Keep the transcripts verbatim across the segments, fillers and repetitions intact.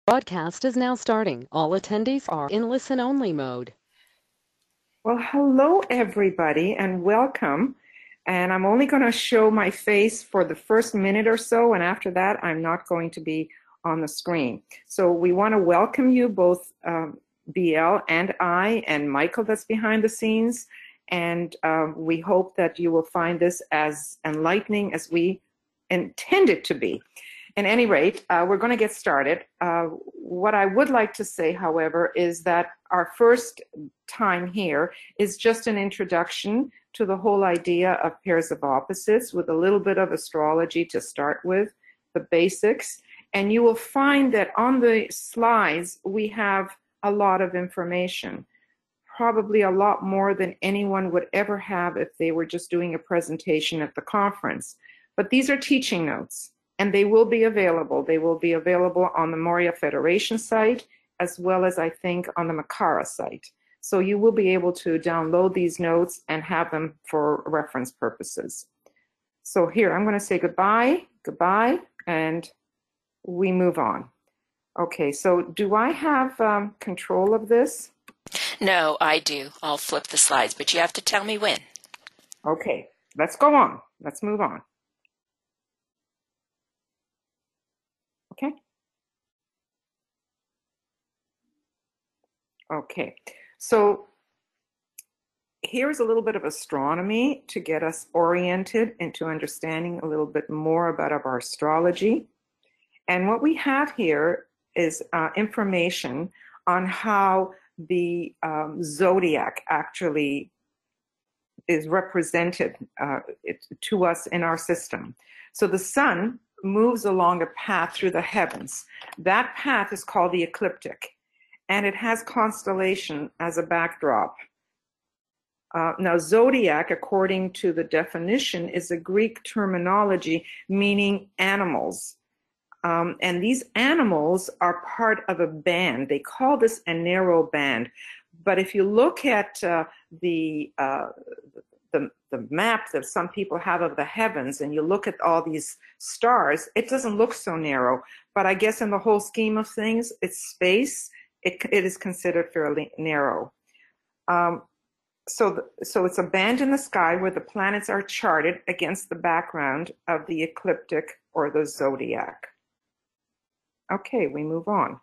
Broadcast is now starting. All attendees are in listen-only mode. Well, hello everybody and welcome. And I'm only going to show my face for the first minute or so, and after that I'm not going to be on the screen. So we want to welcome you, both um, B L and I and Michael that's behind the scenes, and uh, we hope that you will find this as enlightening as we intend it to be. At any rate, uh, we're going to get started. Uh, what I would like to say, however, is that our first time here is just an introduction to the whole idea of pairs of opposites, with a little bit of astrology to start with, the basics. And you will find that on the slides, we have a lot of information, probably a lot more than anyone would ever have if they were just doing a presentation at the conference. But these are teaching notes, and they will be available. They will be available on the Moria Federation site, as well as, I think, on the Makara site. So you will be able to download these notes and have them for reference purposes. So here, I'm going to say goodbye, goodbye, and we move on. Okay, so do I have um, control of this? No, I do. I'll flip the slides, but you have to tell me when. Okay, let's go on. Let's move on. Okay. Okay, so here's a little bit of astronomy to get us oriented into understanding a little bit more about our astrology. And what we have here is uh, information on how the um, zodiac actually is represented uh, it, to us in our system. So the sun moves along a path through the heavens. That path is called the ecliptic, and it has constellation as a backdrop. Uh, now, zodiac, according to the definition, is a Greek terminology meaning animals. Um, and these animals are part of a band. They call this a narrow band. But if you look at uh, the, uh, the, the map that some people have of the heavens, and you look at all these stars, it doesn't look so narrow. But I guess in the whole scheme of things, it's space. It, it is considered fairly narrow. Um, so, the, so it's a band in the sky where the planets are charted against the background of the ecliptic or the zodiac. Okay, we move on.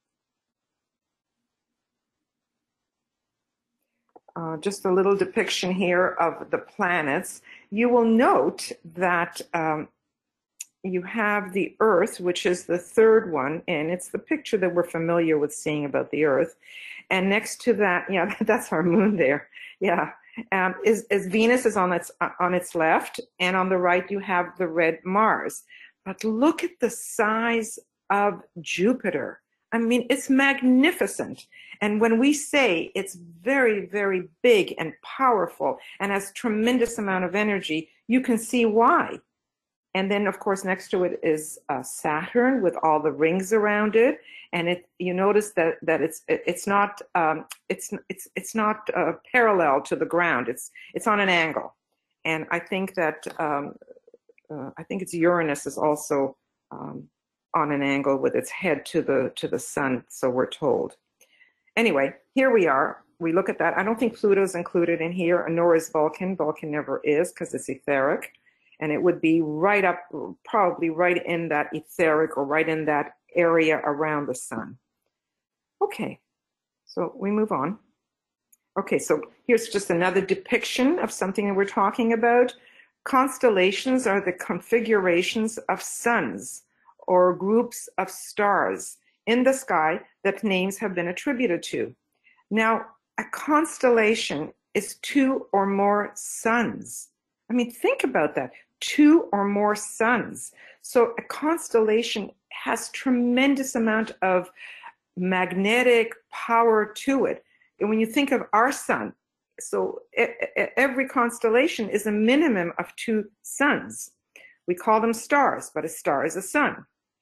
Uh, just a little depiction here of the planets. You will note that um, you have the Earth, which is the third one, and it's the picture that we're familiar with seeing about the Earth. And next to that, yeah, that's our moon there. Yeah, um, is, is Venus is on its on its left, and on the right you have the red Mars. But look at the size of Jupiter. I mean, it's magnificent. And when we say it's very, very big and powerful and has tremendous amount of energy, you can see why. And then, of course, next to it is uh, Saturn with all the rings around it. And it, you notice that that it's it's not um, it's it's it's not uh, parallel to the ground. It's it's on an angle. And I think that um, uh, I think it's Uranus is also um, on an angle with its head to the to the sun. So we're told. Anyway, here we are. We look at that. I don't think Pluto's included in here, nor is Vulcan. Vulcan never is because it's etheric. And it would be right up, probably right in that etheric or right in that area around the sun. Okay, so we move on. Okay, so here's just another depiction of something that we're talking about. Constellations are the configurations of suns or groups of stars in the sky that names have been attributed to. Now, a constellation is two or more suns. I mean, think about that. Two or more suns. So a constellation has tremendous amount of magnetic power to it. And when you think of our sun, so every constellation is a minimum of two suns. We call them stars, but a star is a sun.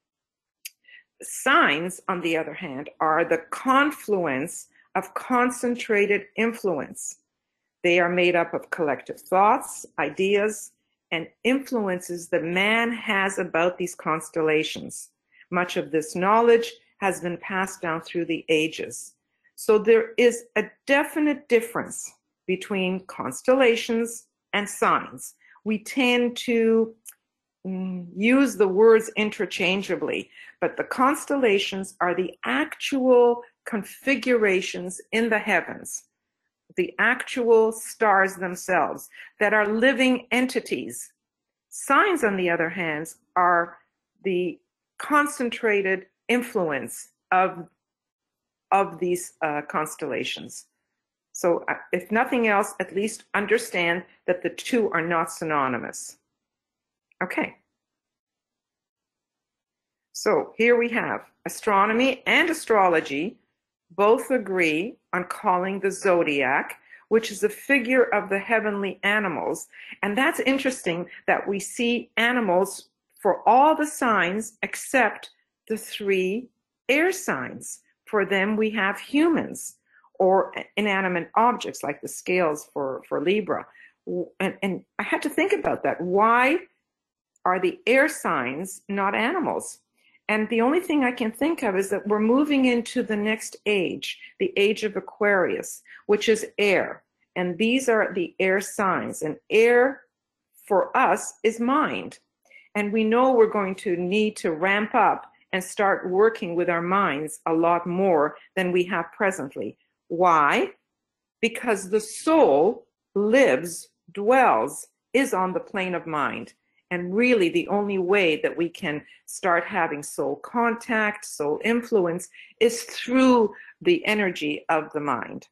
Signs, on the other hand, are the confluence of concentrated influence. They are made up of collective thoughts, ideas, and influences that man has about these constellations. Much of this knowledge has been passed down through the ages. So there is a definite difference between constellations and signs. We tend to mm, use the words interchangeably, but the constellations are the actual configurations in the heavens, the actual stars themselves that are living entities. Signs, on the other hand, are the concentrated influence of, of these uh, constellations. So uh, if nothing else, at least understand that the two are not synonymous. Okay. So here we have astronomy and astrology both agree on calling the zodiac, which is a figure of the heavenly animals. And that's interesting that we see animals for all the signs except the three air signs. For them, we have humans or inanimate objects like the scales for, for Libra. And, and I had to think about that. Why are the air signs not animals? And the only thing I can think of is that we're moving into the next age, the age of Aquarius, which is air. And these are the air signs. And air for us is mind. And we know we're going to need to ramp up and start working with our minds a lot more than we have presently. Why? Because the soul lives, dwells, is on the plane of mind. And really the only way that we can start having soul contact, soul influence, is through the energy of the mind.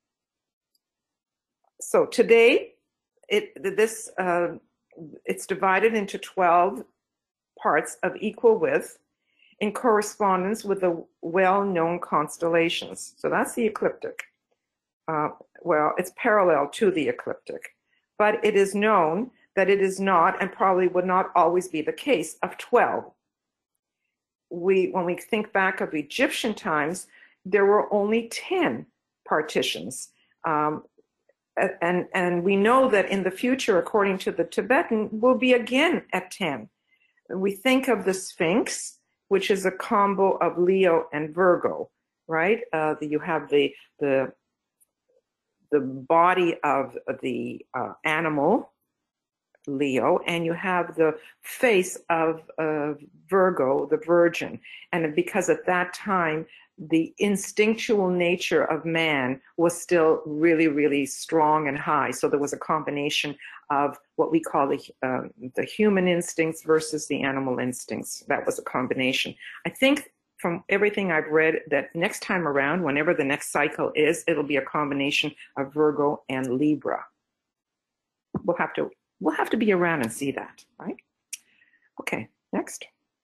So today, it, this, uh, it's divided into twelve parts of equal width in correspondence with the well-known constellations. So that's the ecliptic. Uh, well, it's parallel to the ecliptic, but it is known that it is not, and probably would not always be the case, of twelve. We, when we think back of Egyptian times, there were only ten partitions. Um, and, and we know that in the future, according to the Tibetan, will be again at ten. We think of the Sphinx, which is a combo of Leo and Virgo, right? Uh, the, you have the, the, the body of the uh, animal, Leo, and you have the face of uh, Virgo, the Virgin. And because at that time, the instinctual nature of man was still really, really strong and high. So there was a combination of what we call the, uh, the human instincts versus the animal instincts. That was a combination. I think from everything I've read that next time around, whenever the next cycle is, it'll be a combination of Virgo and Libra. We'll have to We'll have to be around and see that, right? Okay, next.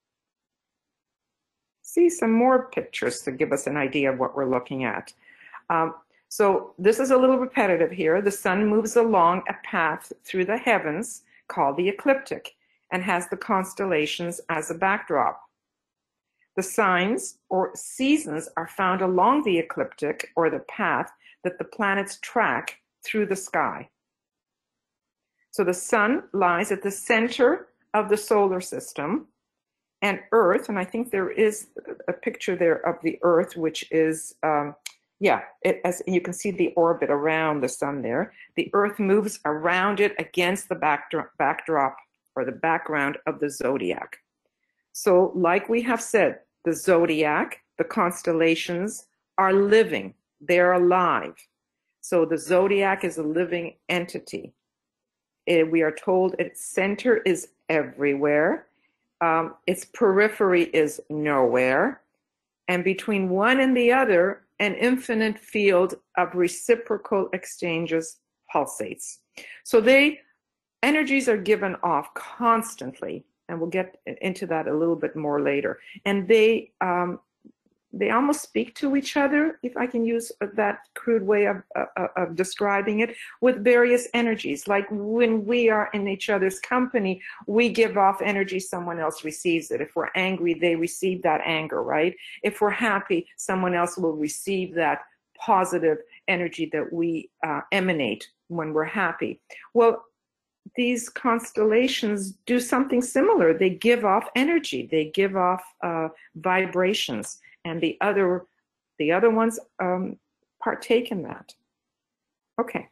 See some more pictures to give us an idea of what we're looking at. Um, so this is a little repetitive here. The sun moves along a path through the heavens called the ecliptic and has the constellations as a backdrop. The signs or seasons are found along the ecliptic or the path that the planets track through the sky. So the sun lies at the center of the solar system, and Earth, and I think there is a picture there of the Earth, which is, um, yeah, it, as you can see the orbit around the sun there. The Earth moves around it against the backdrop, backdrop or the background of the zodiac. So like we have said, the zodiac, the constellations are living, they're alive. So the zodiac is a living entity. It, we are told its center is everywhere, um, its periphery is nowhere, and between one and the other, an infinite field of reciprocal exchanges pulsates. So they, energies are given off constantly, and we'll get into that a little bit more later. And they, um, they almost speak to each other, if I can use that crude way of, uh, of describing it, with various energies. Like when we are in each other's company, we give off energy, someone else receives it. If we're angry, they receive that anger, right? If we're happy, someone else will receive that positive energy that we uh, emanate when we're happy. Well, these constellations do something similar. They give off energy, they give off uh, vibrations. and the other, the other ones um, partake in that. Okay.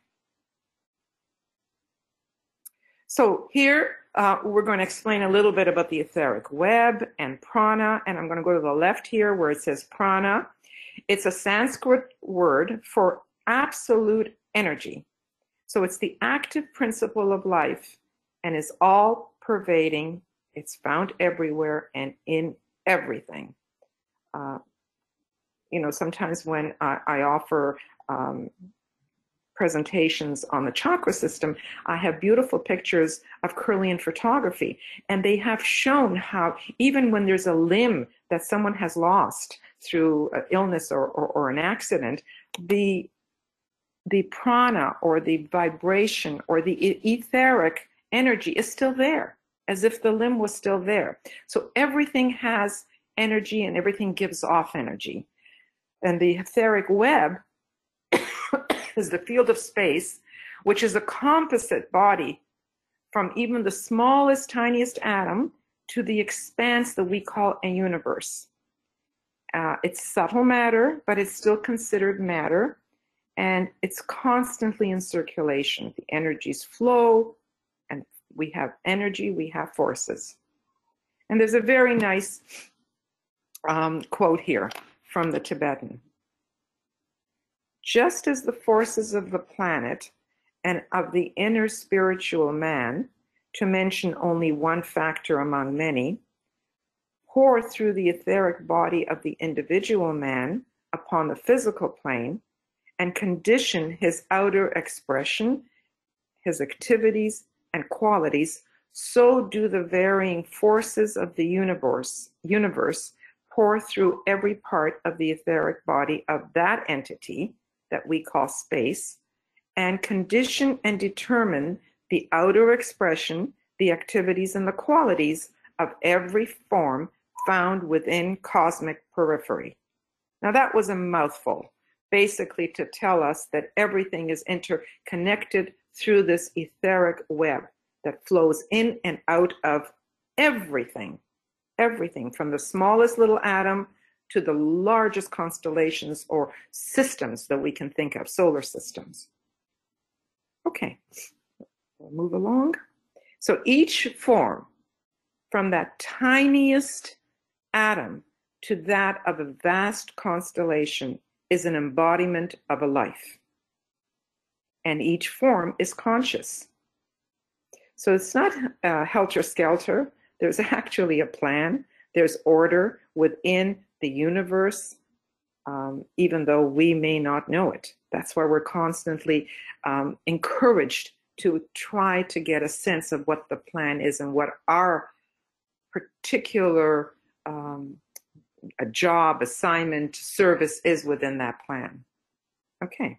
So here uh, we're going to explain a little bit about the etheric web and prana, and I'm going to go to the left here where it says prana. It's a Sanskrit word for absolute energy. So it's the active principle of life and is all pervading. It's found everywhere and in everything. Uh, you know, sometimes when I, I offer um, presentations on the chakra system, I have beautiful pictures of Kirlian photography, and they have shown how even when there's a limb that someone has lost through illness or, or, or an accident, the the prana or the vibration or the etheric energy is still there, as if the limb was still there. So everything has energy and everything gives off energy. And the etheric web is the field of space, which is a composite body from even the smallest, tiniest atom to the expanse that we call a universe. Uh, it's subtle matter, but it's still considered matter, and it's constantly in circulation. The energies flow, and we have energy, we have forces. And there's a very nice um, quote here from the Tibetan. Just as the forces of the planet and of the inner spiritual man, to mention only one factor among many, pour through the etheric body of the individual man upon the physical plane and condition his outer expression, his activities and qualities, so do the varying forces of the universe, universe pour through every part of the etheric body of that entity that we call space, and condition and determine the outer expression, the activities and the qualities of every form found within cosmic periphery. Now that was a mouthful, basically to tell us that everything is interconnected through this etheric web that flows in and out of everything, everything from the smallest little atom to the largest constellations or systems that we can think of, solar systems. Okay, we'll move along. So each form, from that tiniest atom to that of a vast constellation, is an embodiment of a life. And each form is conscious. So it's not uh, helter-skelter. There's actually a plan. There's order within the universe, um, even though we may not know it. That's why we're constantly um, encouraged to try to get a sense of what the plan is and what our particular um, a job, assignment, service is within that plan. Okay.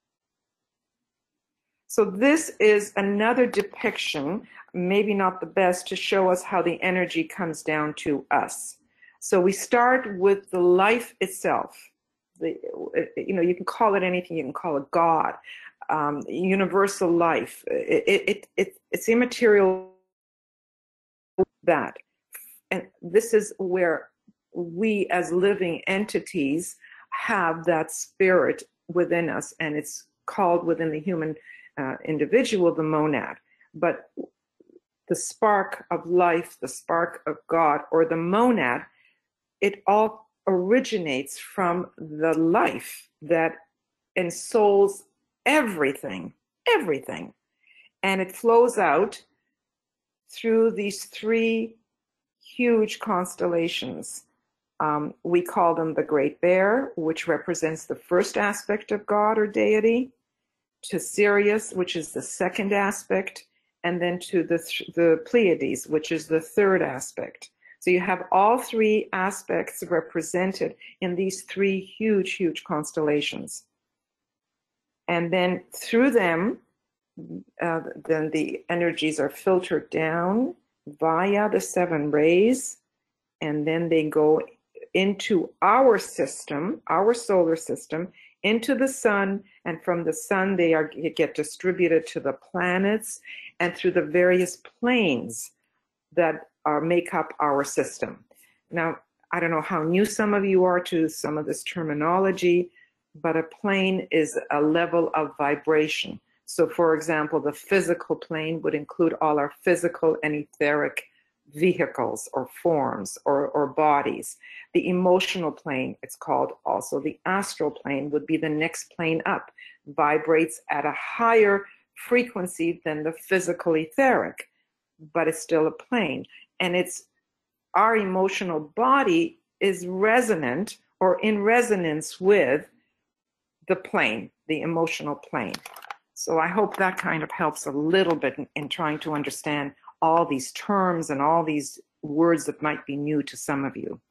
So this is another depiction, maybe not the best, to show us how the energy comes down to us. So we start with the life itself. The, you know, you can call it anything. You can call it God, um, universal life. It, it, it, it's immaterial, that. And this is where we as living entities have that spirit within us, and it's called within the human uh, individual the monad. But the spark of life, the spark of God, or the monad, it all originates from the life that ensouls everything, everything. And it flows out through these three huge constellations. Um, we call them the Great Bear, which represents the first aspect of God or deity, to Sirius, which is the second aspect, and then to the, the Pleiades, which is the third aspect. So you have all three aspects represented in these three huge, huge constellations. And then through them, uh, then the energies are filtered down via the seven rays, and then they go into our system, our solar system, into the sun, and from the sun they are get distributed to the planets and through the various planes that are make up our system. Now, I don't know how new some of you are to some of this terminology, but a plane is a level of vibration. So for example, the physical plane would include all our physical and etheric vehicles or forms or, or bodies. The emotional plane, it's called also the astral plane, would be the next plane up, vibrates at a higher frequency than the physical etheric, but it's still a plane. And it's our emotional body is resonant or in resonance with the plane, the emotional plane. So I hope that kind of helps a little bit in, in trying to understand all these terms and all these words that might be new to some of you.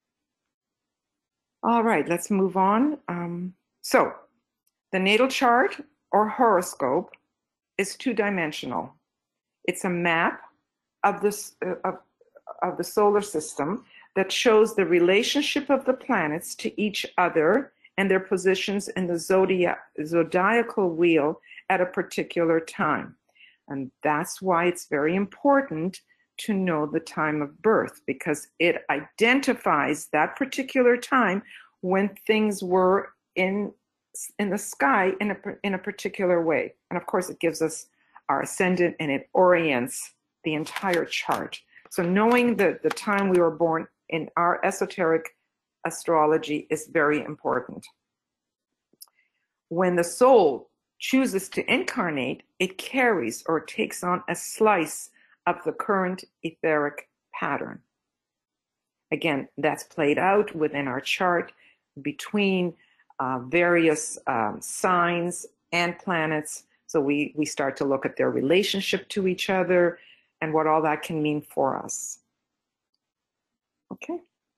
All right, let's move on. Um, so the natal chart or horoscope is two-dimensional. It's a map of, this, uh, of, of the solar system that shows the relationship of the planets to each other and their positions in the zodiac, zodiacal wheel at a particular time. And that's why it's very important to know the time of birth, because it identifies that particular time when things were in, in the sky in a, in a particular way. And of course, it gives us our ascendant and it orients the entire chart. So knowing the, the time we were born in our esoteric astrology is very important. When the soul chooses to incarnate, it carries or takes on a slice of the current etheric pattern. Again, that's played out within our chart between uh, various um, signs and planets. So we, we start to look at their relationship to each other and what all that can mean for us. Okay.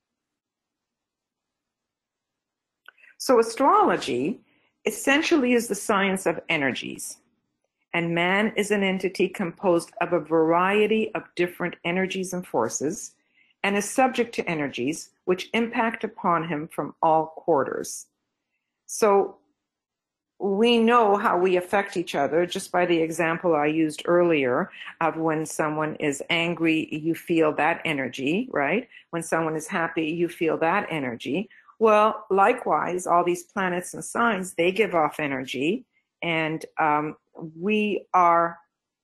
So astrology essentially is the science of energies, and man is an entity composed of a variety of different energies and forces, and is subject to energies which impact upon him from all quarters. So we know how we affect each other just by the example I used earlier of when someone is angry, you feel that energy, right? When someone is happy, you feel that energy. Well, likewise, all these planets and signs, they give off energy, and um, we are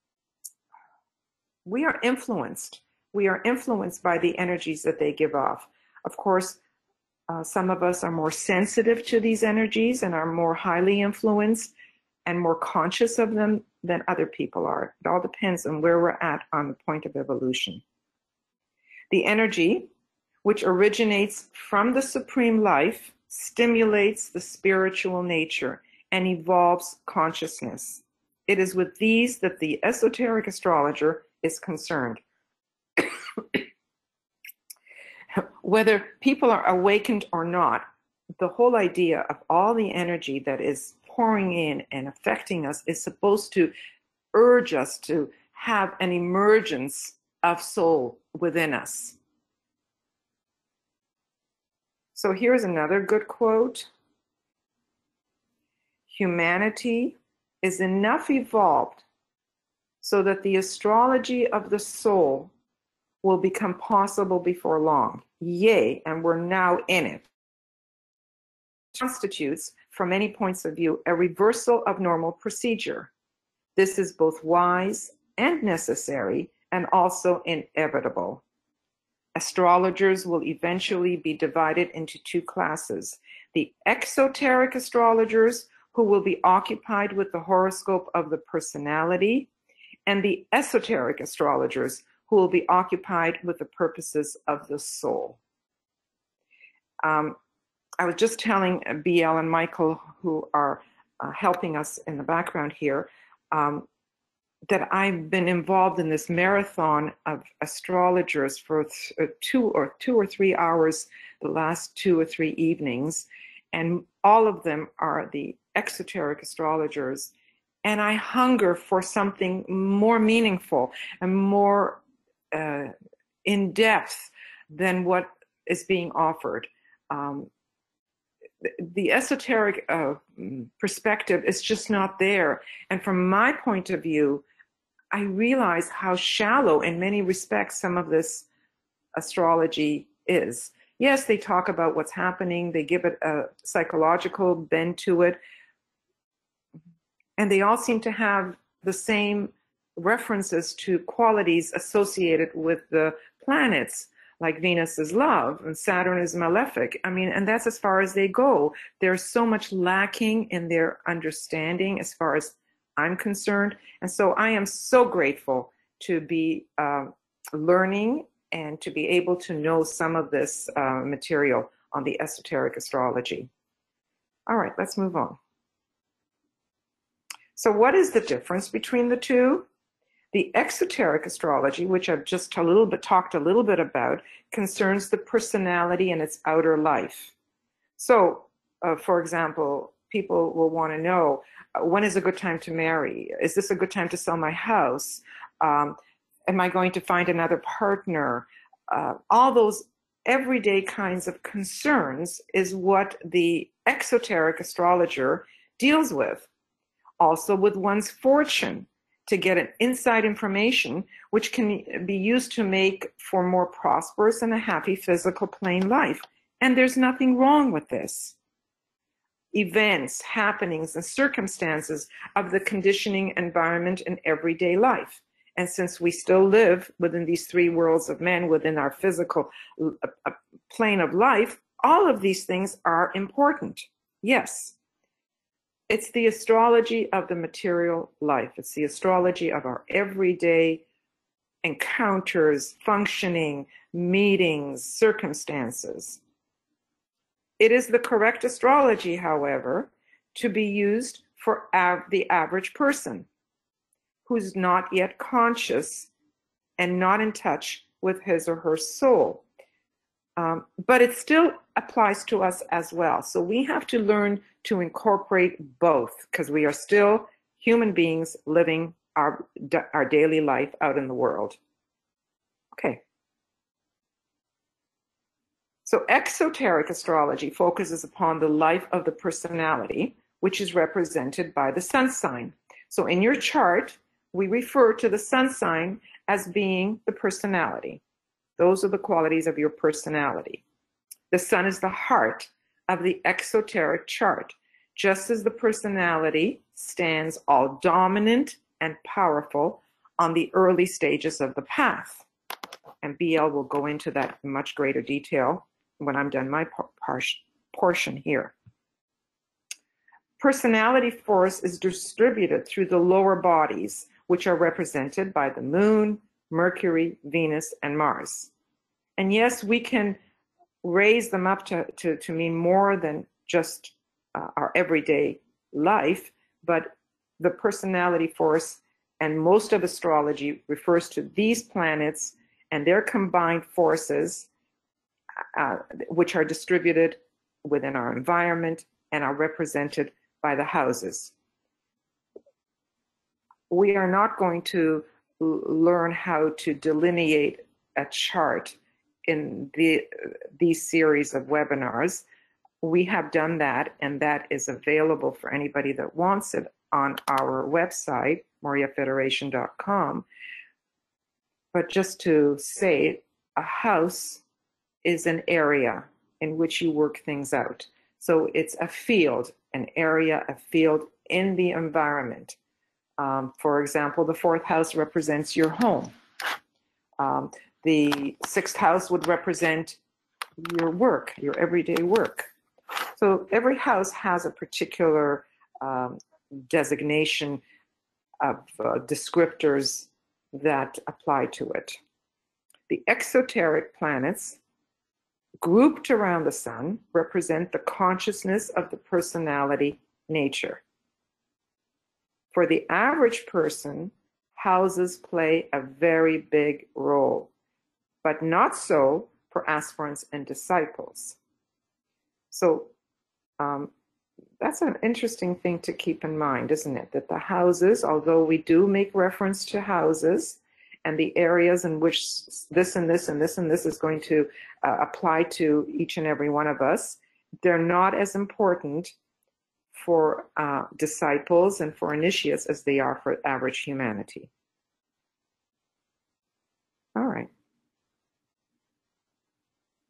we are influenced. We are influenced by the energies that they give off. Of course, uh, some of us are more sensitive to these energies and are more highly influenced and more conscious of them than other people are. It all depends on where we're at on the point of evolution. The energy, which originates from the supreme life, stimulates the spiritual nature and evolves consciousness. It is with these that the esoteric astrologer is concerned. Whether people are awakened or not, the whole idea of all the energy that is pouring in and affecting us is supposed to urge us to have an emergence of soul within us. So here's another good quote. Humanity is enough evolved so that the astrology of the soul will become possible before long. Yea, and we're now in it. It constitutes, from many points of view, a reversal of normal procedure. This is both wise and necessary, and also inevitable. Astrologers will eventually be divided into two classes: the exoteric astrologers, who will be occupied with the horoscope of the personality, and the esoteric astrologers, who will be occupied with the purposes of the soul. Um, I was just telling B L and Michael, who are uh, helping us in the background here, um, that I've been involved in this marathon of astrologers for th- two or two or three hours the last two or three evenings, and all of them are the exoteric astrologers. And I hunger for something more meaningful and more uh, in depth than what is being offered. Um, the, the esoteric uh, perspective is just not there. And from my point of view, I realize how shallow in many respects some of this astrology is. Yes, they talk about what's happening. They give it a psychological bend to it. And they all seem to have the same references to qualities associated with the planets, like Venus is love and Saturn is malefic. I mean, and that's as far as they go. There's so much lacking in their understanding as far as I'm concerned. And so I am so grateful to be uh, learning and to be able to know some of this uh, material on the esoteric astrology. All right, let's move on. So what is the difference between the two? The exoteric astrology, which I've just a little bit talked a little bit about, concerns the personality and its outer life. So, uh, for example, people will want to know, uh, when is a good time to marry? Is this a good time to sell my house? Um, am I going to find another partner? Uh, all those everyday kinds of concerns is what the exoteric astrologer deals with. Also with one's fortune, to get an inside information which can be used to make for more prosperous and a happy physical plane life. And there's nothing wrong with this. Events, happenings, and circumstances of the conditioning environment in everyday life. And since we still live within these three worlds of men, within our physical uh, plane of life, all of these things are important. Yes. It's the astrology of the material life. It's the astrology of our everyday encounters, functioning, meetings, circumstances. It is the correct astrology, however, to be used for av- the average person who's not yet conscious and not in touch with his or her soul. Um, but it still applies to us as well. So we have to learn to incorporate both, because we are still human beings living our, our daily life out in the world. Okay. So exoteric astrology focuses upon the life of the personality, which is represented by the sun sign. So in your chart, we refer to the sun sign as being the personality. Those are the qualities of your personality. The sun is the heart of the exoteric chart, just as the personality stands all dominant and powerful on the early stages of the path. And B L will go into that in much greater detail when I'm done my par portion here. Personality force is distributed through the lower bodies, which are represented by the moon, Mercury, Venus, and Mars. And yes, we can raise them up to, to, to mean more than just uh, our everyday life, but the personality force and most of astrology refers to these planets and their combined forces, uh, which are distributed within our environment and are represented by the houses. We are not going to learn how to delineate a chart in the, these series of webinars. We have done that, and that is available for anybody that wants it on our website, moria federation dot com. But just to say, a house is an area in which you work things out. So it's a field, an area, a field in the environment. Um, for example, the fourth house represents your home. Um, the sixth house would represent your work, your everyday work. So every house has a particular um, designation of uh, descriptors that apply to it. The exoteric planets grouped around the sun represent the consciousness of the personality nature. For the average person, houses play a very big role, but not so for aspirants and disciples. So um, that's an interesting thing to keep in mind, isn't it? That the houses, although we do make reference to houses and the areas in which this and this and this and this is going to uh, apply to each and every one of us, they're not as important for uh, disciples and for initiates as they are for average humanity. All right.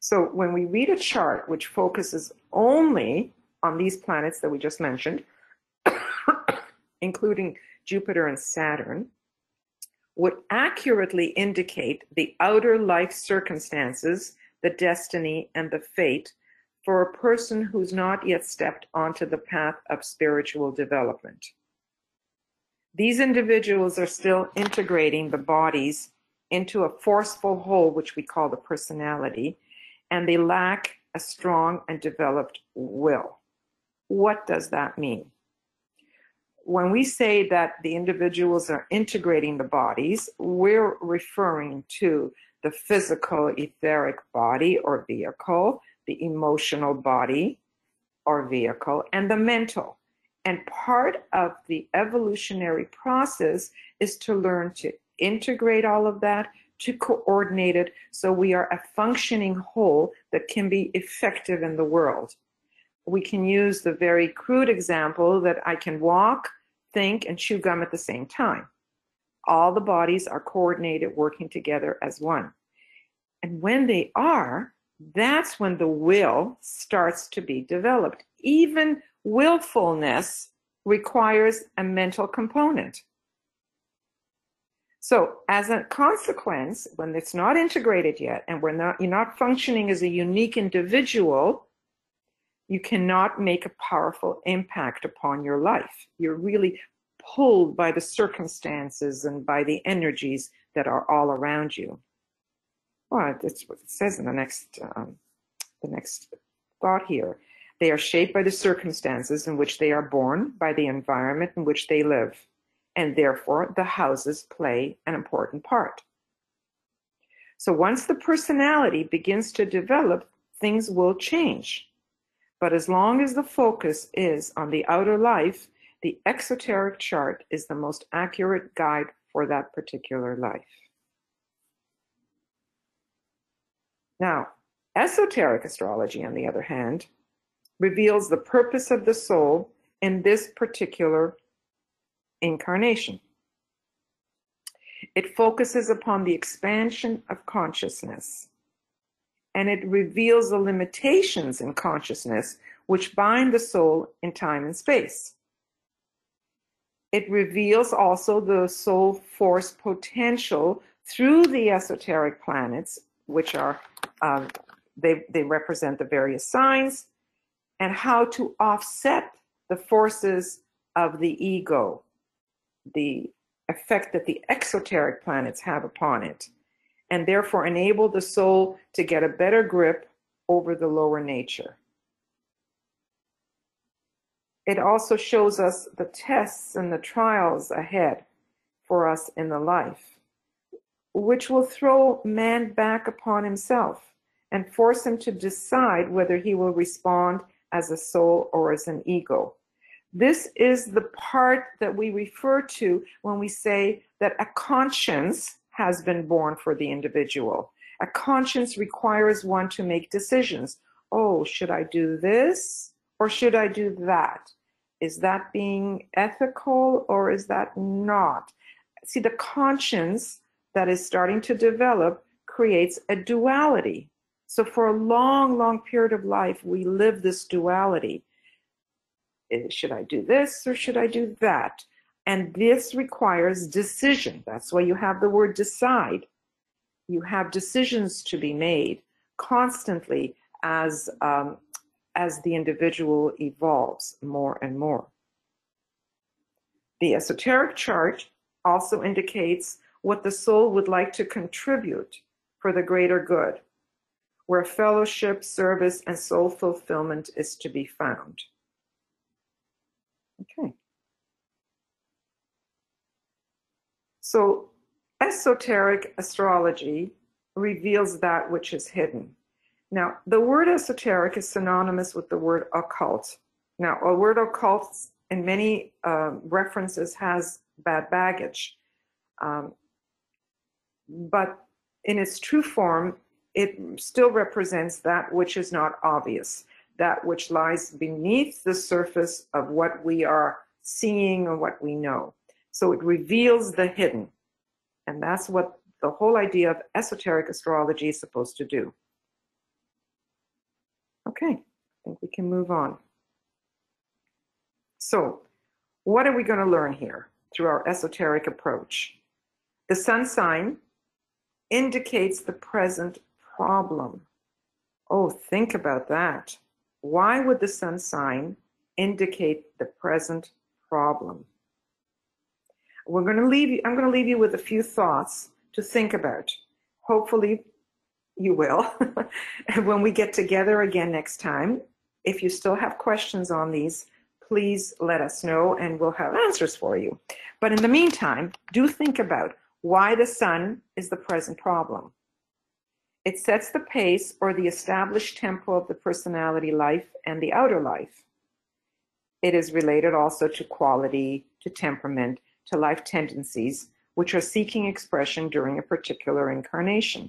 So when we read a chart which focuses only on these planets that we just mentioned, including Jupiter and Saturn, would accurately indicate the outer life circumstances, the destiny, and the fate for a person who's not yet stepped onto the path of spiritual development. These individuals are still integrating the bodies into a forceful whole, which we call the personality, and they lack a strong and developed will. What does that mean? When we say that the individuals are integrating the bodies, we're referring to the physical etheric body or vehicle, the emotional body or vehicle, and the mental. And part of the evolutionary process is to learn to integrate all of that, to coordinate it, so we are a functioning whole that can be effective in the world. We can use the very crude example that I can walk, think, and chew gum at the same time. All the bodies are coordinated, working together as one. And when they are, that's when the will starts to be developed. Even willfulness requires a mental component. So as a consequence, when it's not integrated yet, and we're not, you're not functioning as a unique individual, you cannot make a powerful impact upon your life. You're really pulled by the circumstances and by the energies that are all around you. Well, that's what it says in the next, um, the next thought here. They are shaped by the circumstances in which they are born, by the environment in which they live, and therefore the houses play an important part. So once the personality begins to develop, things will change. But as long as the focus is on the outer life, the exoteric chart is the most accurate guide for that particular life. Now, esoteric astrology, on the other hand, reveals the purpose of the soul in this particular incarnation. It focuses upon the expansion of consciousness, and it reveals the limitations in consciousness which bind the soul in time and space. It reveals also the soul force potential through the esoteric planets, which are, um, they, they represent the various signs, and how to offset the forces of the ego, the effect that the exoteric planets have upon it, and therefore enable the soul to get a better grip over the lower nature. It also shows us the tests and the trials ahead for us in the life, which will throw man back upon himself and force him to decide whether he will respond as a soul or as an ego. This is the part that we refer to when we say that a conscience has been born for the individual. A conscience requires one to make decisions. Oh, should I do this or should I do that? Is that being ethical or is that not? See, the conscience that is starting to develop creates a duality. So for a long, long period of life, we live this duality. Should I do this or should I do that? And this requires decision. That's why you have the word decide. You have decisions to be made constantly as, um, as the individual evolves more and more. The esoteric chart also indicates what the soul would like to contribute for the greater good, where fellowship, service, and soul fulfillment is to be found. Okay. So esoteric astrology reveals that which is hidden. Now, the word esoteric is synonymous with the word occult. Now, a word occult in many uh, references has bad baggage, um, but in its true form, it still represents that which is not obvious, that which lies beneath the surface of what we are seeing or what we know. So it reveals the hidden. And that's what the whole idea of esoteric astrology is supposed to do. think we can move on. So, what are we going to learn here through our esoteric approach? The sun sign indicates the present problem. Oh, think about that. Why would the sun sign indicate the present problem? We're going to leave you, I'm going to leave you with a few thoughts to think about. Hopefully you will. And when we get together again next time, if you still have questions on these, please let us know and we'll have answers for you. But in the meantime, do think about why the sun is the present problem. It sets the pace or the established tempo of the personality life and the outer life. It is related also to quality, to temperament, to life tendencies, which are seeking expression during a particular incarnation.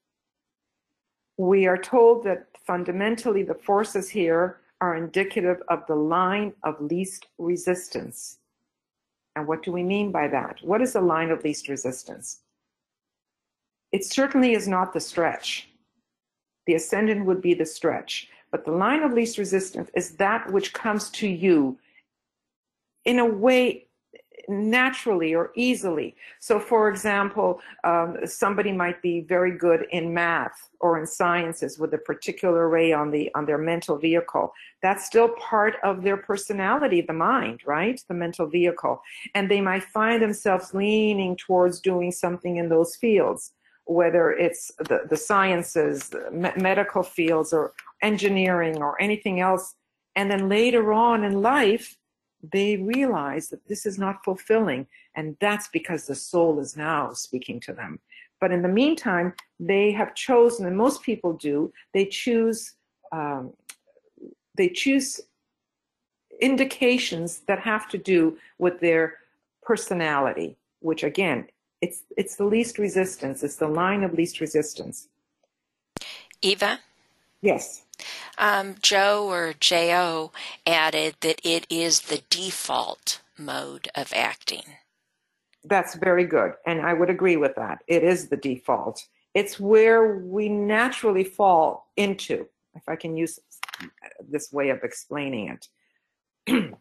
We are told that fundamentally the forces here are indicative of the line of least resistance. And what do we mean by that? What is the line of least resistance? It certainly is not the stretch. The ascendant would be the stretch. But the line of least resistance is that which comes to you in a way naturally or easily. So for example, um, somebody might be very good in math or in sciences with a particular array on the on their mental vehicle. That's still part of their personality, the mind, right? The mental vehicle. And they might find themselves leaning towards doing something in those fields, whether it's the, the sciences, the me medical fields, or engineering, or anything else. And then later on in life, they realize that this is not fulfilling, and that's because the soul is now speaking to them. But in the meantime, they have chosen, and most people do, they choose, um, they choose indications that have to do with their personality, which again, it's it's the least resistance. It's the line of least resistance. Eva? Yes. Um, Joe or J O added that it is the default mode of acting. That's very good, and I would agree with that. It is the default. It's where we naturally fall into, if I can use this way of explaining it.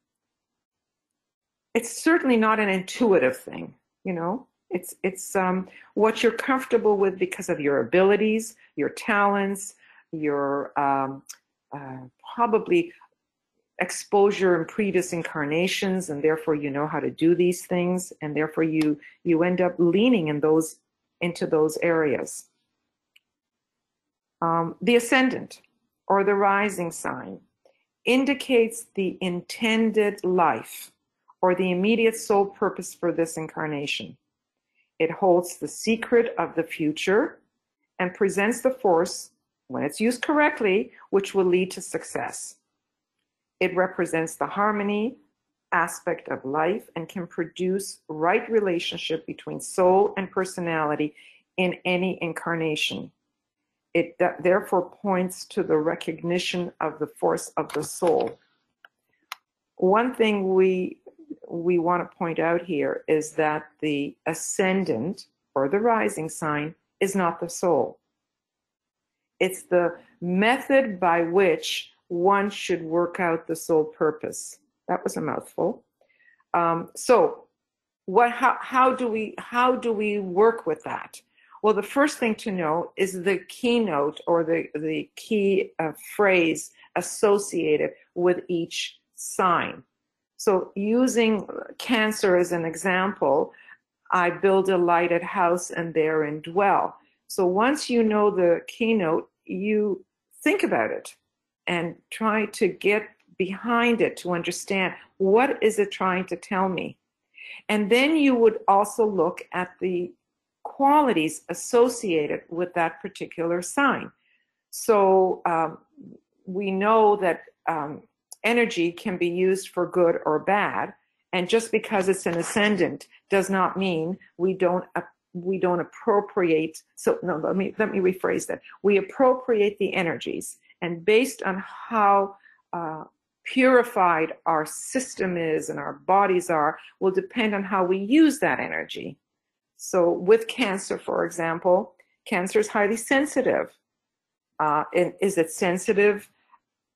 It's certainly not an intuitive thing, you know? It's, it's um, what you're comfortable with because of your abilities, your talents, your um, uh, probably exposure in previous incarnations, and therefore you know how to do these things, and therefore you you end up leaning in those into those areas. Um, the ascendant or the rising sign indicates the intended life or the immediate soul purpose for this incarnation. It holds the secret of the future and presents the force, when it's used correctly, which will lead to success. It represents the harmony aspect of life and can produce right relationship between soul and personality in any incarnation. It therefore points to the recognition of the force of the soul. One thing we we want to point out here is that the ascendant or the rising sign is not the soul. It's the method by which one should work out the soul purpose. That was a mouthful. Um, so, what? How, how do we how do we work with that? Well, the first thing to know is the keynote or the the key uh, phrase associated with each sign. So, using Cancer as an example, I build a lighted house and therein dwell. So once you know the keynote, you think about it and try to get behind it to understand what is it trying to tell me. And then you would also look at the qualities associated with that particular sign. So um, we know that um, energy can be used for good or bad, and just because it's an ascendant does not mean we don't uh, we don't appropriate. So no, let me let me rephrase that. We appropriate the energies, and based on how uh, purified our system is and our bodies are, will depend on how we use that energy. So with Cancer, for example, Cancer is highly sensitive. Uh, and is it sensitive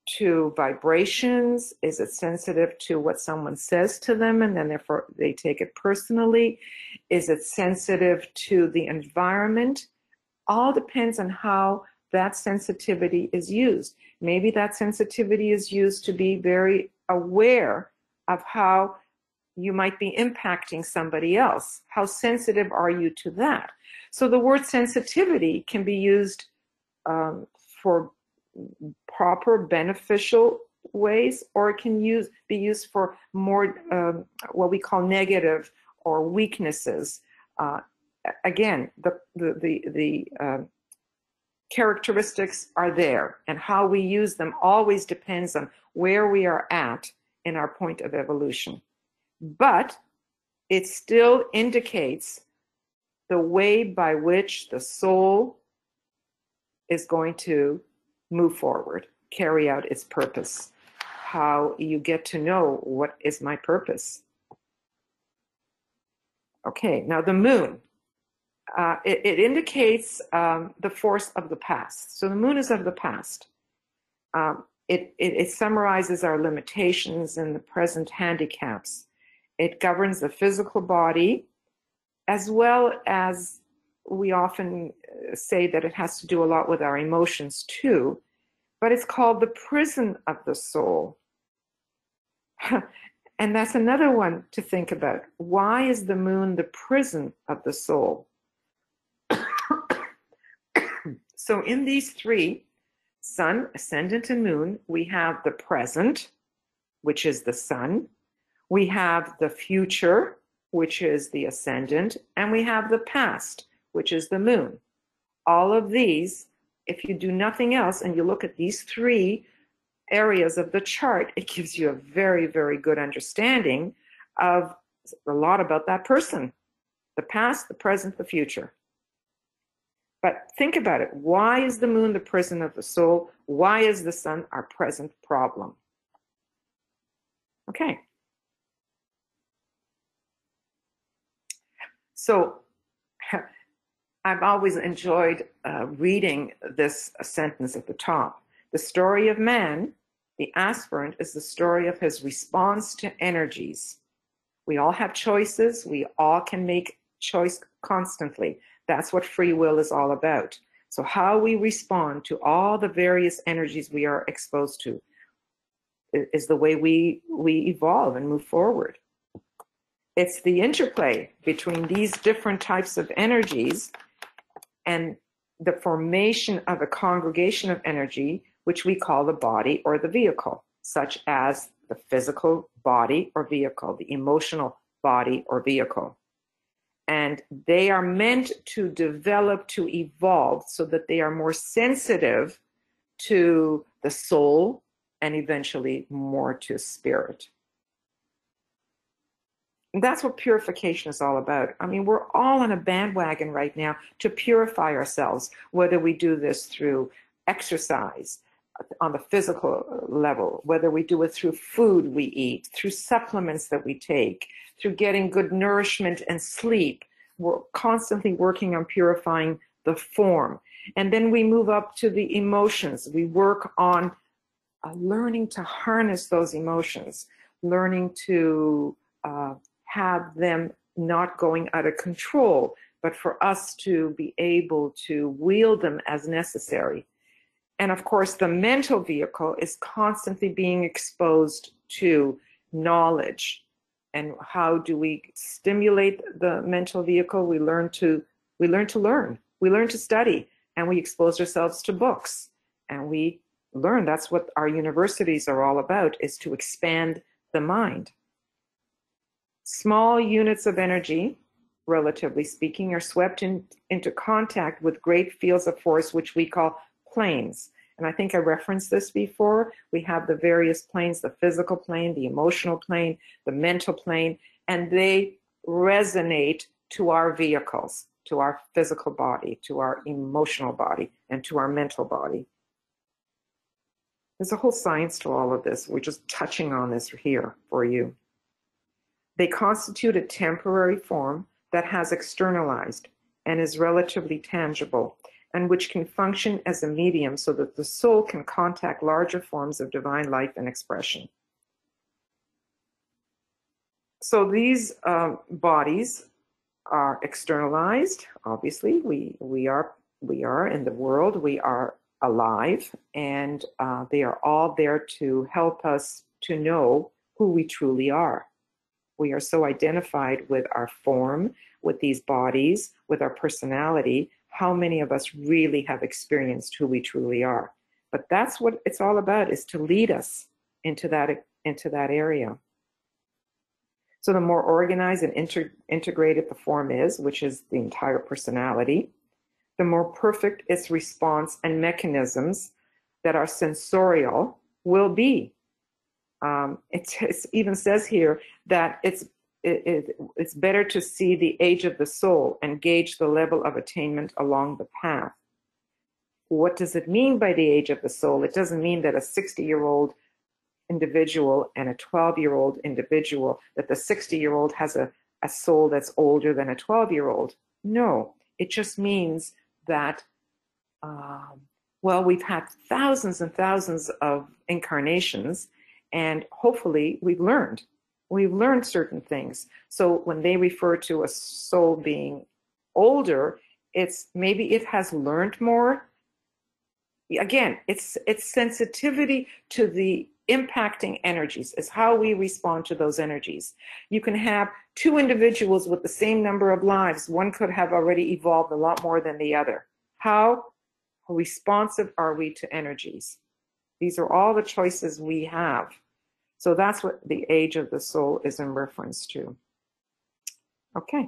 to vibrations? Is it sensitive to what someone says to them and then therefore they take it personally? Is it sensitive to the environment? All depends on how that sensitivity is used. Maybe that sensitivity is used to be very aware of how you might be impacting somebody else. How sensitive are you to that? So the word sensitivity can be used um, for proper beneficial ways, or it can use be used for more um, what we call negative or weaknesses. Uh, again, the the the, the uh, characteristics are there, and how we use them always depends on where we are at in our point of evolution. But it still indicates the way by which the soul is going to move forward, carry out its purpose, how you get to know what is my purpose. Okay, now the moon. Uh, it, it indicates um, the force of the past. So the moon is of the past. Um, it, it, it summarizes our limitations and the present handicaps. It governs the physical body, as well as we often say that it has to do a lot with our emotions too, but it's called the prison of the soul. And that's another one to think about. Why is the moon the prison of the soul? So in these three, sun, ascendant, and moon, we have the present, which is the sun. We have the future, which is the ascendant, and we have the past, which is the moon. All of these, if you do nothing else and you look at these three areas of the chart, it gives you a very, very good understanding of a lot about that person, the past, the present, the future. But think about it. Why is the moon the prison of the soul? Why is the sun our present problem? Okay. So I've always enjoyed uh, reading this sentence at the top. The story of man, the aspirant, is the story of his response to energies. We all have choices. We all can make choice constantly. That's what free will is all about. So how we respond to all the various energies we are exposed to is the way we, we evolve and move forward. It's the interplay between these different types of energies and the formation of a congregation of energy, which we call the body or the vehicle, such as the physical body or vehicle, the emotional body or vehicle. And they are meant to develop, to evolve, so that they are more sensitive to the soul and eventually more to spirit. And that's what purification is all about. I mean, we're all on a bandwagon right now to purify ourselves, whether we do this through exercise on the physical level, whether we do it through food we eat, through supplements that we take, through getting good nourishment and sleep. We're constantly working on purifying the form. And then we move up to the emotions. We work on uh, learning to harness those emotions, learning to uh, have them not going out of control, but for us to be able to wield them as necessary. And of course, the mental vehicle is constantly being exposed to knowledge. And how do we stimulate the mental vehicle? We learn to, we learn to learn. We learn to study, and we expose ourselves to books. And we learn. That's what our universities are all about, is to expand the mind. Small units of energy, relatively speaking, are swept in, into contact with great fields of force, which we call planes. And I think I referenced this before. We have the various planes, the physical plane, the emotional plane, the mental plane, and they resonate to our vehicles, to our physical body, to our emotional body, and to our mental body. There's a whole science to all of this. We're just touching on this here for you. They constitute a temporary form that has externalized and is relatively tangible. and which can function as a medium so that the soul can contact larger forms of divine life and expression. So these um, bodies are externalized. Obviously, we we are we are in the world. We are alive, and uh, they are all there to help us to know who we truly are. We are so identified with our form, with these bodies, with our personality. How many of us really have experienced who we truly are? But that's what it's all about, is to lead us into that into that area. So the more organized and inter integrated the form is, which is the entire personality, the more perfect its response and mechanisms that are sensorial will be. Um, it, it even says here that it's it, it, it's better to see the age of the soul and gauge the level of attainment along the path. What does it mean by the age of the soul? It doesn't mean that a sixty-year-old individual and a twelve-year-old individual, that the sixty-year-old has a, a soul that's older than a twelve-year-old. No, it just means that, um, well, we've had thousands and thousands of incarnations, and hopefully we've learned. We've learned certain things. So when they refer to a soul being older, it's maybe it has learned more. Again, it's it's sensitivity to the impacting energies, is how we respond to those energies. You can have two individuals with the same number of lives. One could have already evolved a lot more than the other. How responsive are we to energies? These are all the choices we have. So that's what the age of the soul is in reference to. Okay.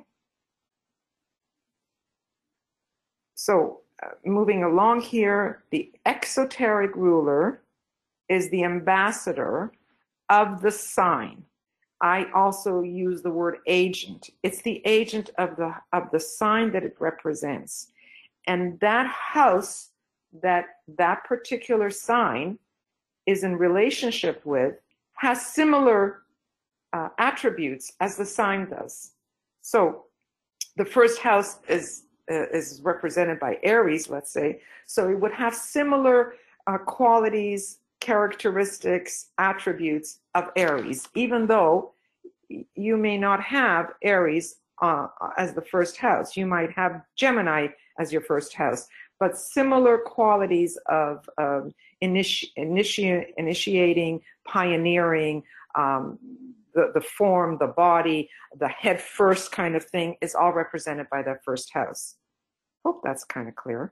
So uh, moving along here, the exoteric ruler is the ambassador of the sign. I also use the word agent. It's the agent of the of the sign that it represents. And that house that that particular sign is in relationship with has similar uh, attributes as the sign does. So the first house is uh, is represented by Aries, let's say. So it would have similar uh, qualities, characteristics, attributes of Aries, even though you may not have Aries uh, as the first house. You might have Gemini as your first house, but similar qualities of um, initi initi initiating, pioneering, um, the, the form, the body, the head first kind of thing is all represented by that first house. Hope that's kind of clear.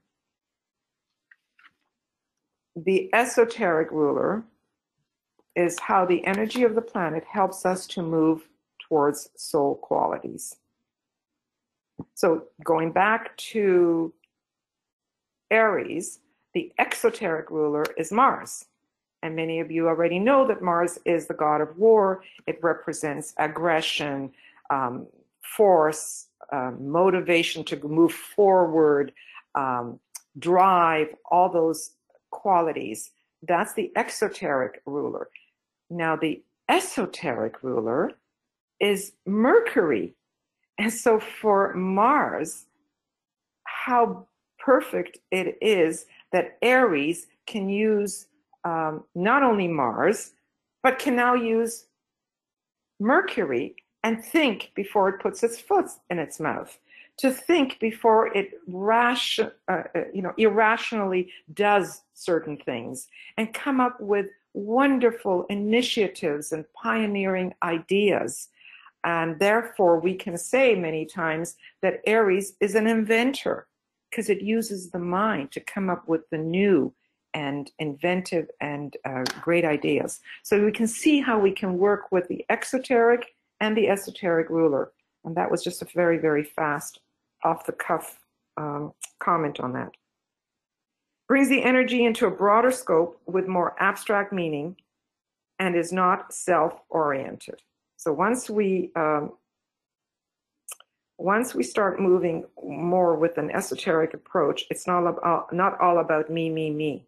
The esoteric ruler is how the energy of the planet helps us to move towards soul qualities. So going back to Aries, the exoteric ruler is Mars. And many of you already know that Mars is the god of war. It represents aggression, um, force, um, motivation to move forward, um, drive, all those qualities. That's the exoteric ruler. Now, the esoteric ruler is Mercury. And so for Mars, how perfect it is that Aries can use um, not only Mars, but can now use Mercury and think before it puts its foot in its mouth, to think before it rash, uh, you know, irrationally does certain things, and come up with wonderful initiatives and pioneering ideas. And therefore, we can say many times that Aries is an inventor, because it uses the mind to come up with the new and inventive and uh, great ideas. So we can see how we can work with the exoteric and the esoteric ruler. And that was just a very, very fast, off-the-cuff um, comment on that. Brings the energy into a broader scope with more abstract meaning and is not self-oriented. So once we um, once we start moving more with an esoteric approach, it's not about, not all about me, me, me.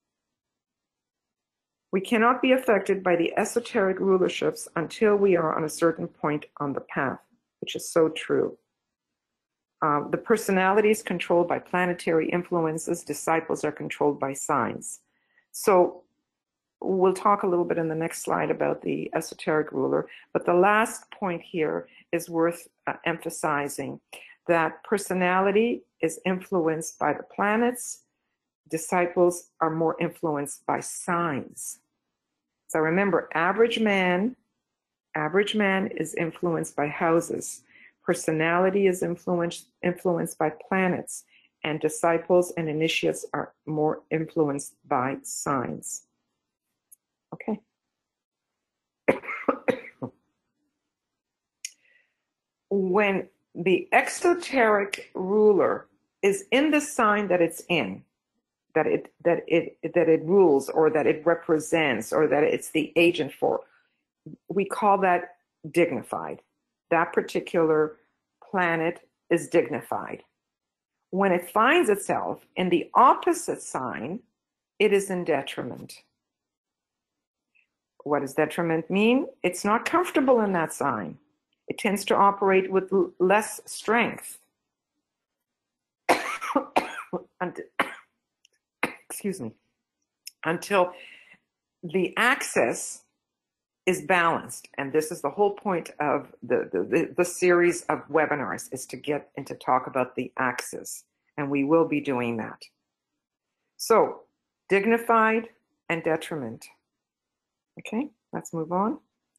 We cannot be affected by the esoteric rulerships until we are on a certain point on the path, which is so true. Um, the personality is controlled by planetary influences. Disciples are controlled by signs. So we'll talk a little bit in the next slide about the esoteric ruler. But the last point here is worth uh, emphasizing, that personality is influenced by the planets. Disciples are more influenced by signs. So remember, average man, average man is influenced by houses. Personality is influenced, influenced by planets, and disciples and initiates are more influenced by signs. Okay. When the exoteric ruler is in the sign that it's in, that it that it that it rules, or that it represents, or that it's the agent for, we call that dignified. That particular planet is dignified. When it finds itself in the opposite sign, it is in detriment. What does detriment mean? It's not comfortable in that sign. It tends to operate with l- less strength. Excuse me. Until the axis is balanced. And this is the whole point of the, the, the series of webinars, is to get and to talk about the axis. And we will be doing that. So, dignified and detriment. Okay, let's move on.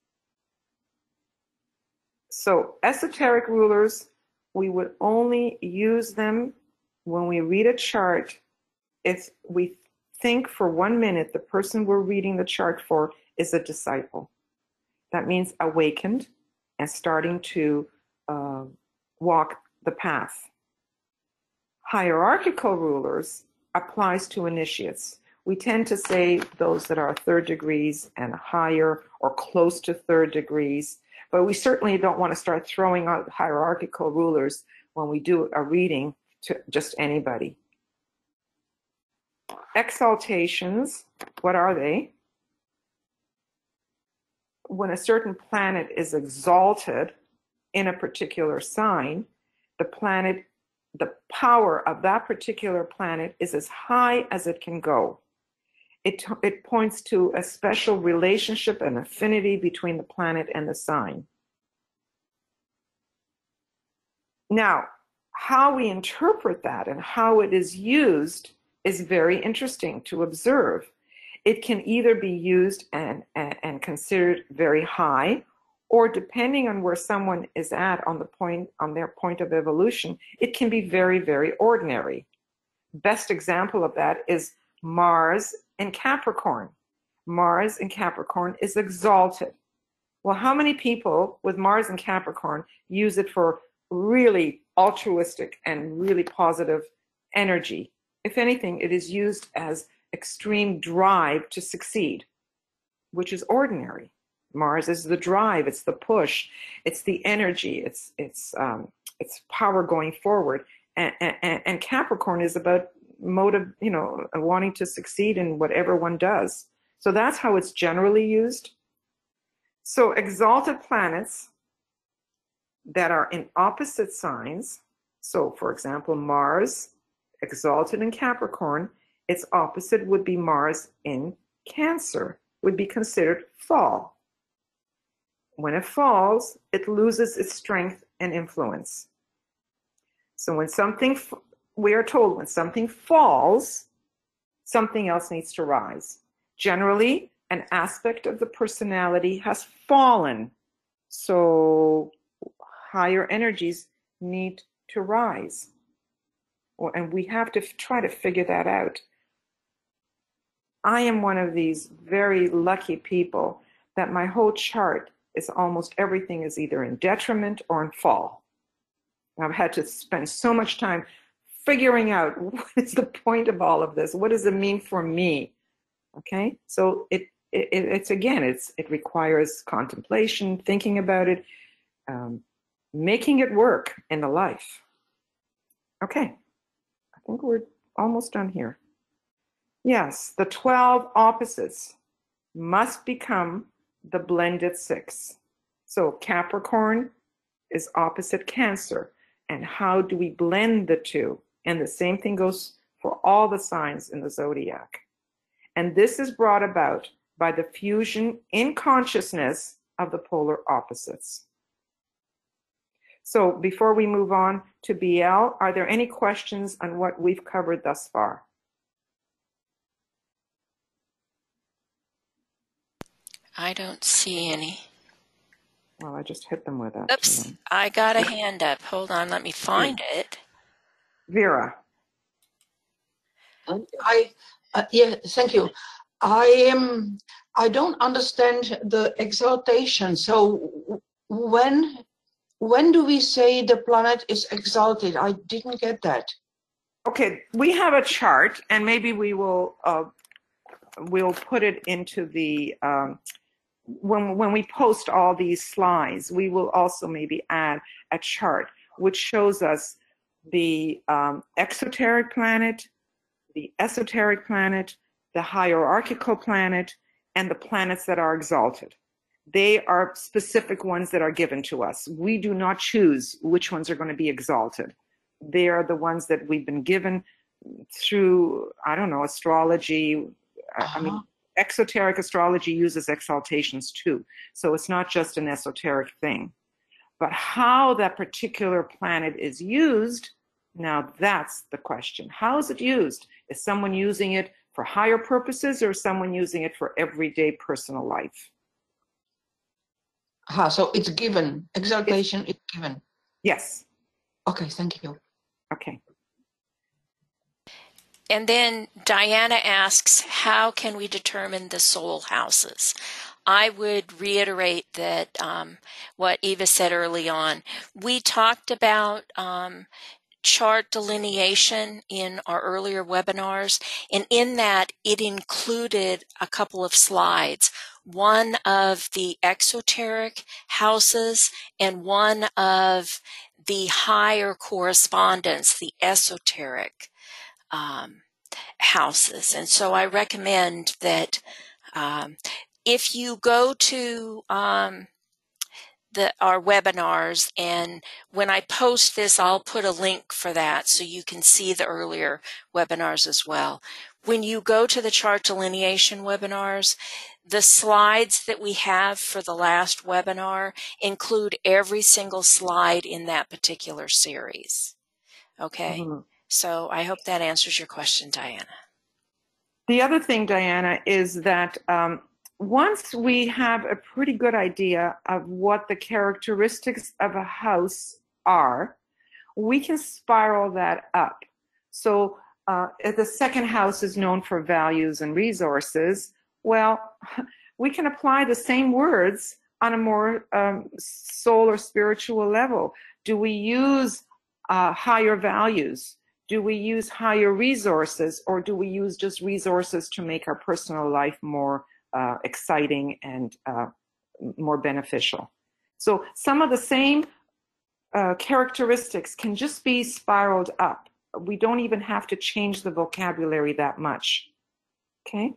So, esoteric rulers, we would only use them when we read a chart if we think for one minute the person we're reading the chart for is a disciple. That means awakened and starting to uh, walk the path. Hierarchical rulers applies to initiates. We tend to say those that are third degrees and higher, or close to third degrees, but we certainly don't want to start throwing out hierarchical rulers when we do a reading to just anybody. Exaltations, what are they? When a certain planet is exalted in a particular sign, the planet, the power of that particular planet is as high as it can go. It, it points to a special relationship and affinity between the planet and the sign. Now, how we interpret that and how it is used is very interesting to observe. It can either be used and, and, and considered very high, or depending on where someone is at on the point, on their point of evolution, it can be very, very ordinary. Best example of that is Mars in Capricorn. Mars in Capricorn is exalted. Well, how many people with Mars in Capricorn use it for really altruistic and really positive energy? If anything, it is used as extreme drive to succeed, which is ordinary. Mars is the drive, it's the push, it's the energy, it's it's um, it's power going forward. And, and, and Capricorn is about motive, you know, wanting to succeed in whatever one does. So that's how it's generally used. So exalted planets that are in opposite signs. So, for example, Mars exalted in Capricorn, its opposite would be Mars in Cancer, would be considered fall. When it falls, it loses its strength and influence. So when something, we are told when something falls, something else needs to rise. Generally, an aspect of the personality has fallen. So higher energies need to rise. And we have to try to figure that out. I am one of these very lucky people that my whole chart is almost everything is either in detriment or in fall. I've had to spend so much time figuring out what is the point of all of this? What does it mean for me? Okay, so it, it it's again, it's it requires contemplation, thinking about it, um, making it work in the life. Okay, I think we're almost done here. Yes, the twelve opposites must become the blended six. So Capricorn is opposite Cancer. And how do we blend the two? And the same thing goes for all the signs in the zodiac. And this is brought about by the fusion in consciousness of the polar opposites. So before we move on to B L, are there any questions on what we've covered thus far? I don't see any. Well, I just hit them with that. Oops, I got a hand up. Hold on, let me find it. Vera. I, uh, yeah, thank you. I am, I don't understand the exaltation. So when, when do we say the planet is exalted? I didn't get that. Okay, we have a chart, and maybe we will, uh, we'll put it into the, um, when, when we post all these slides, we will also maybe add a chart which shows us the um, exoteric planet, the esoteric planet, the hierarchical planet, and the planets that are exalted. They are specific ones that are given to us. We do not choose which ones are going to be exalted. They are the ones that we've been given through, I don't know, astrology. Uh-huh. I mean, exoteric astrology uses exaltations too. So it's not just an esoteric thing. But how that particular planet is used, now that's the question. How is it used? Is someone using it for higher purposes, or is someone using it for everyday personal life? Uh-huh, so it's given, exaltation is given. Yes. Okay, thank you. Okay. And then Diana asks, how can we determine the soul houses? I would reiterate that um, what Eva said early on. We talked about um, chart delineation in our earlier webinars, and in that it included a couple of slides, one of the exoteric houses and one of the higher correspondence, the esoteric um, houses. And so I recommend that um, if you go to um, the, our webinars, and when I post this, I'll put a link for that so you can see the earlier webinars as well. When you go to the chart delineation webinars, the slides that we have for the last webinar include every single slide in that particular series. Okay, mm-hmm. So I hope that answers your question, Diana. The other thing, Diana, is that um, once we have a pretty good idea of what the characteristics of a house are, we can spiral that up. So uh, if the second house is known for values and resources, well, we can apply the same words on a more um, soul or spiritual level. Do we use uh, higher values? Do we use higher resources, or do we use just resources to make our personal life more uh, exciting and uh, more beneficial? So some of the same uh, characteristics can just be spiraled up. We don't even have to change the vocabulary that much. Okay?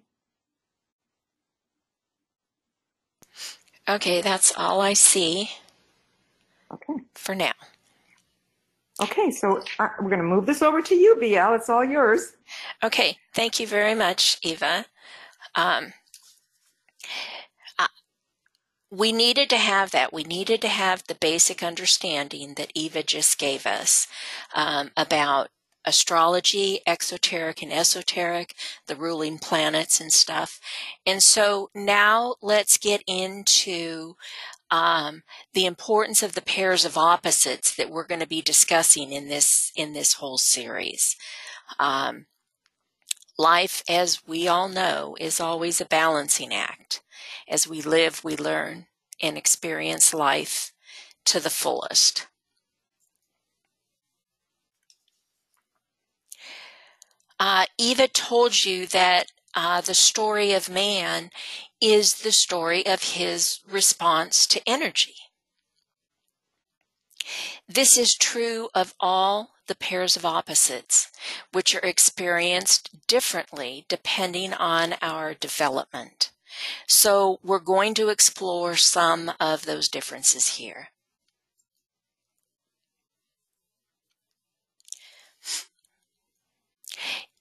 Okay, that's all I see. Okay. For now. Okay, so uh, we're going to move this over to you, B L. It's all yours. Okay, thank you very much, Eva. Um, uh, we needed to have that. We needed to have the basic understanding that Eva just gave us um, about astrology, exoteric and esoteric, the ruling planets and stuff. And so now let's get into Um, the importance of the pairs of opposites that we're going to be discussing in this in this whole series. Um, life, as we all know, is always a balancing act. As we live, we learn and experience life to the fullest. Uh, Eva told you that uh, the story of man is the story of his response to energy. This is true of all the pairs of opposites, which are experienced differently depending on our development. So we're going to explore some of those differences here.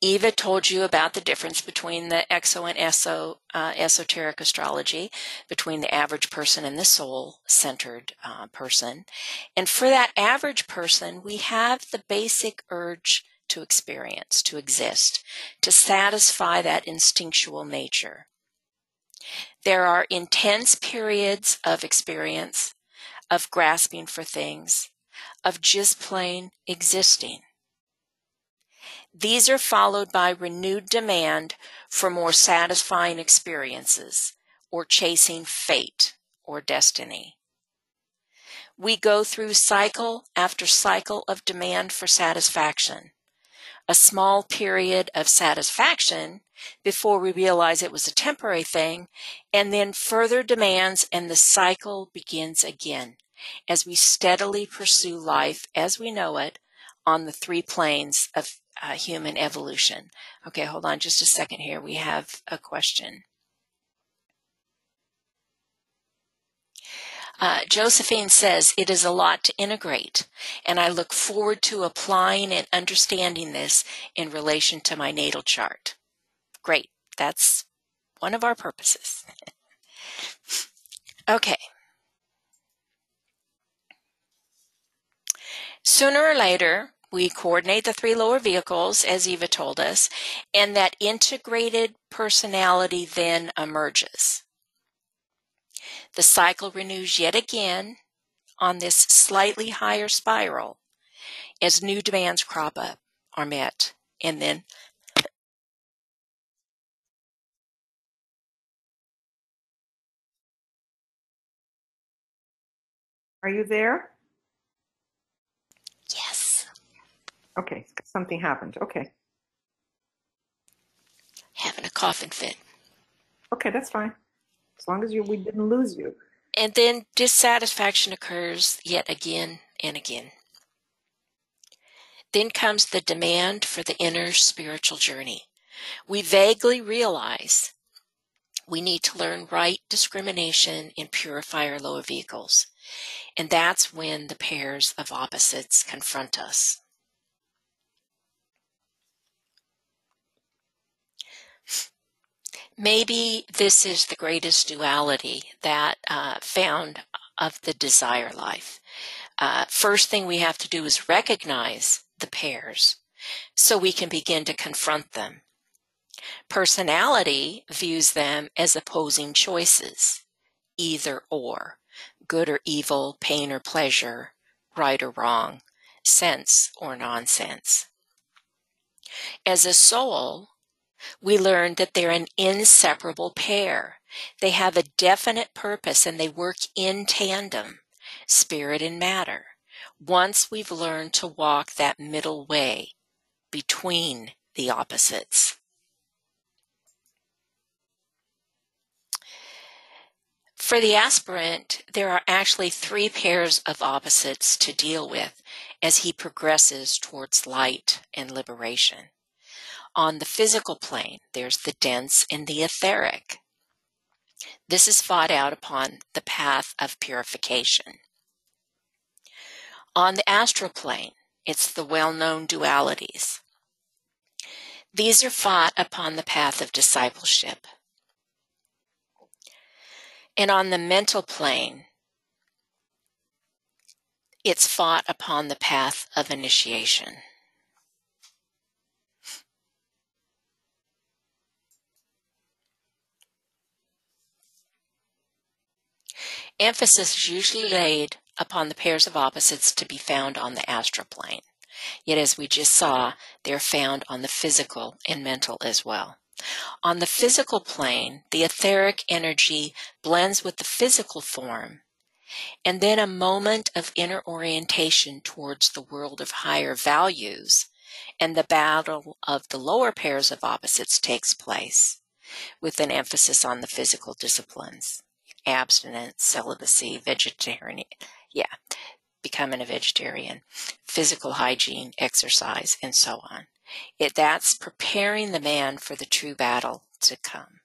Eva told you about the difference between the exo and eso, uh, esoteric astrology, between the average person and the soul-centered uh, person. And for that average person, we have the basic urge to experience, to exist, to satisfy that instinctual nature. There are intense periods of experience, of grasping for things, of just plain existing. These are followed by renewed demand for more satisfying experiences, or chasing fate or destiny. We go through cycle after cycle of demand for satisfaction, a small period of satisfaction before we realize it was a temporary thing, and then further demands, and the cycle begins again as we steadily pursue life as we know it on the three planes of uh, human evolution. Okay, hold on just a second here. We have a question. Uh, Josephine says, it is a lot to integrate, and I look forward to applying and understanding this in relation to my natal chart. Great. That's one of our purposes. Okay. Sooner or later, we coordinate the three lower vehicles, as Eva told us, and that integrated personality then emerges. The cycle renews yet again on this slightly higher spiral as new demands crop up, are met, and then Are you there? yes, Okay, something happened. Okay. having a coughing fit. Okay, that's fine. As long as you we didn't lose you. And then dissatisfaction occurs yet again and again. Then comes the demand for the inner spiritual journey. We vaguely realize we need to learn right discrimination and purify our lower vehicles. And that's when the pairs of opposites confront us. Maybe this is the greatest duality that uh, found of the desire life. Uh, first thing we have to do is recognize the pairs so we can begin to confront them. Personality views them as opposing choices, either or, good or evil, pain or pleasure, right or wrong, sense or nonsense. As a soul, we learn that they're an inseparable pair. They have a definite purpose and they work in tandem, spirit and matter. Once we've learned to walk that middle way between the opposites. For the aspirant, there are actually three pairs of opposites to deal with as he progresses towards light and liberation. On the physical plane, there's the dense and the etheric. This is fought out upon the path of purification. On the astral plane, it's the well-known dualities. These are fought upon the path of discipleship. And on the mental plane, it's fought upon the path of initiation. Emphasis is usually laid upon the pairs of opposites to be found on the astral plane. Yet as we just saw, they're found on the physical and mental as well. On the physical plane, the etheric energy blends with the physical form, and then a moment of inner orientation towards the world of higher values, and the battle of the lower pairs of opposites takes place, with an emphasis on the physical disciplines. Abstinence, celibacy, vegetarian, yeah, becoming a vegetarian, physical hygiene, exercise, and so on. It, that's preparing the man for the true battle to come.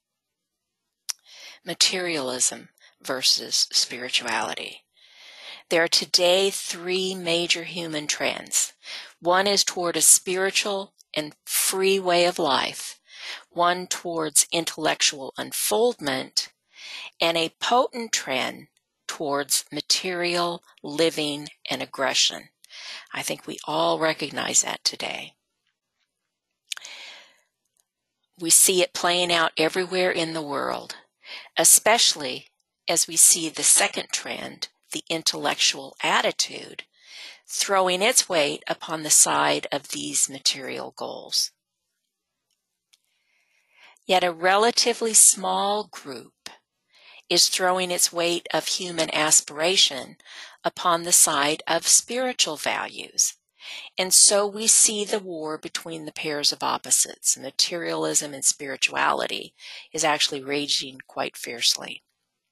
Materialism versus spirituality. There are today three major human trends. One is toward a spiritual and free way of life, one towards intellectual unfoldment, and a potent trend towards material living and aggression. I think we all recognize that today. We see it playing out everywhere in the world, especially as we see the second trend, the intellectual attitude, throwing its weight upon the side of these material goals. Yet a relatively small group is throwing its weight of human aspiration upon the side of spiritual values. And so we see the war between the pairs of opposites. Materialism and spirituality is actually raging quite fiercely.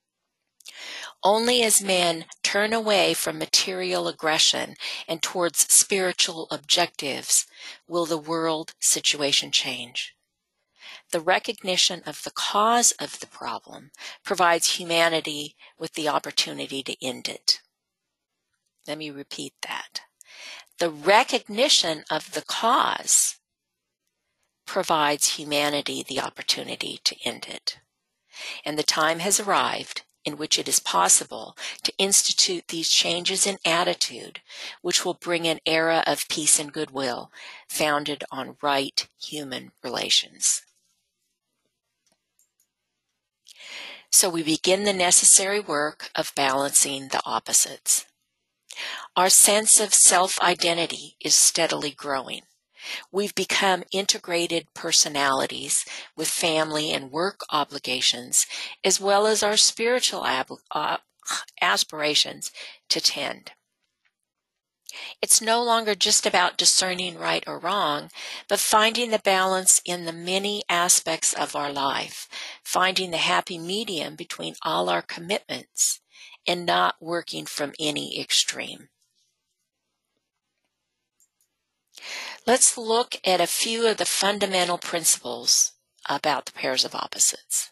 Only as men turn away from material aggression and towards spiritual objectives will the world situation change. The recognition of the cause of the problem provides humanity with the opportunity to end it. Let me repeat that. The recognition of the cause provides humanity the opportunity to end it. And the time has arrived in which it is possible to institute these changes in attitude, which will bring an era of peace and goodwill founded on right human relations. So we begin the necessary work of balancing the opposites. Our sense of self-identity is steadily growing. We've become integrated personalities with family and work obligations, as well as our spiritual ab- uh, aspirations to tend. It's no longer just about discerning right or wrong, but finding the balance in the many aspects of our life, finding the happy medium between all our commitments, and not working from any extreme. Let's look at a few of the fundamental principles about the pairs of opposites.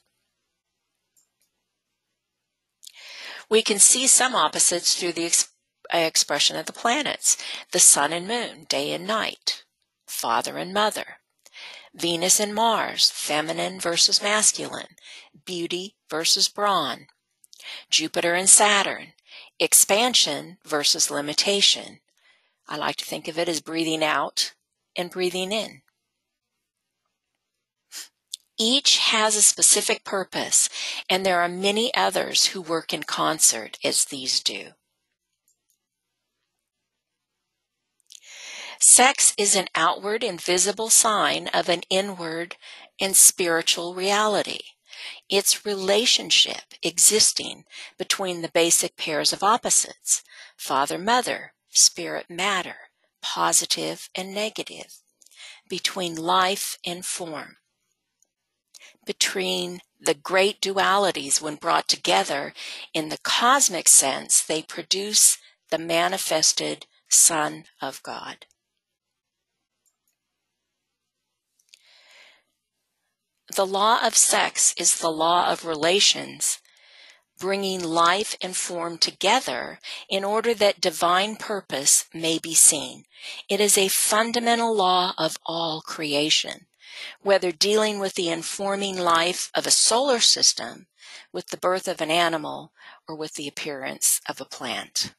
We can see some opposites through the ex- expression of the planets, the sun and moon, day and night, father and mother, Venus and Mars, feminine versus masculine, beauty versus brawn, Jupiter and Saturn, expansion versus limitation. I like to think of it as breathing out and breathing in. Each has a specific purpose, and there are many others who work in concert as these do. Sex is an outward and visible sign of an inward and spiritual reality. It's relationship existing between the basic pairs of opposites, father-mother, spirit-matter, positive and negative, between life and form, between the great dualities when brought together in the cosmic sense, they produce the manifested Son of God. The law of sex is the law of relations, bringing life and form together in order that divine purpose may be seen. It is a fundamental law of all creation, whether dealing with the informing life of a solar system, with the birth of an animal, or with the appearance of a plant.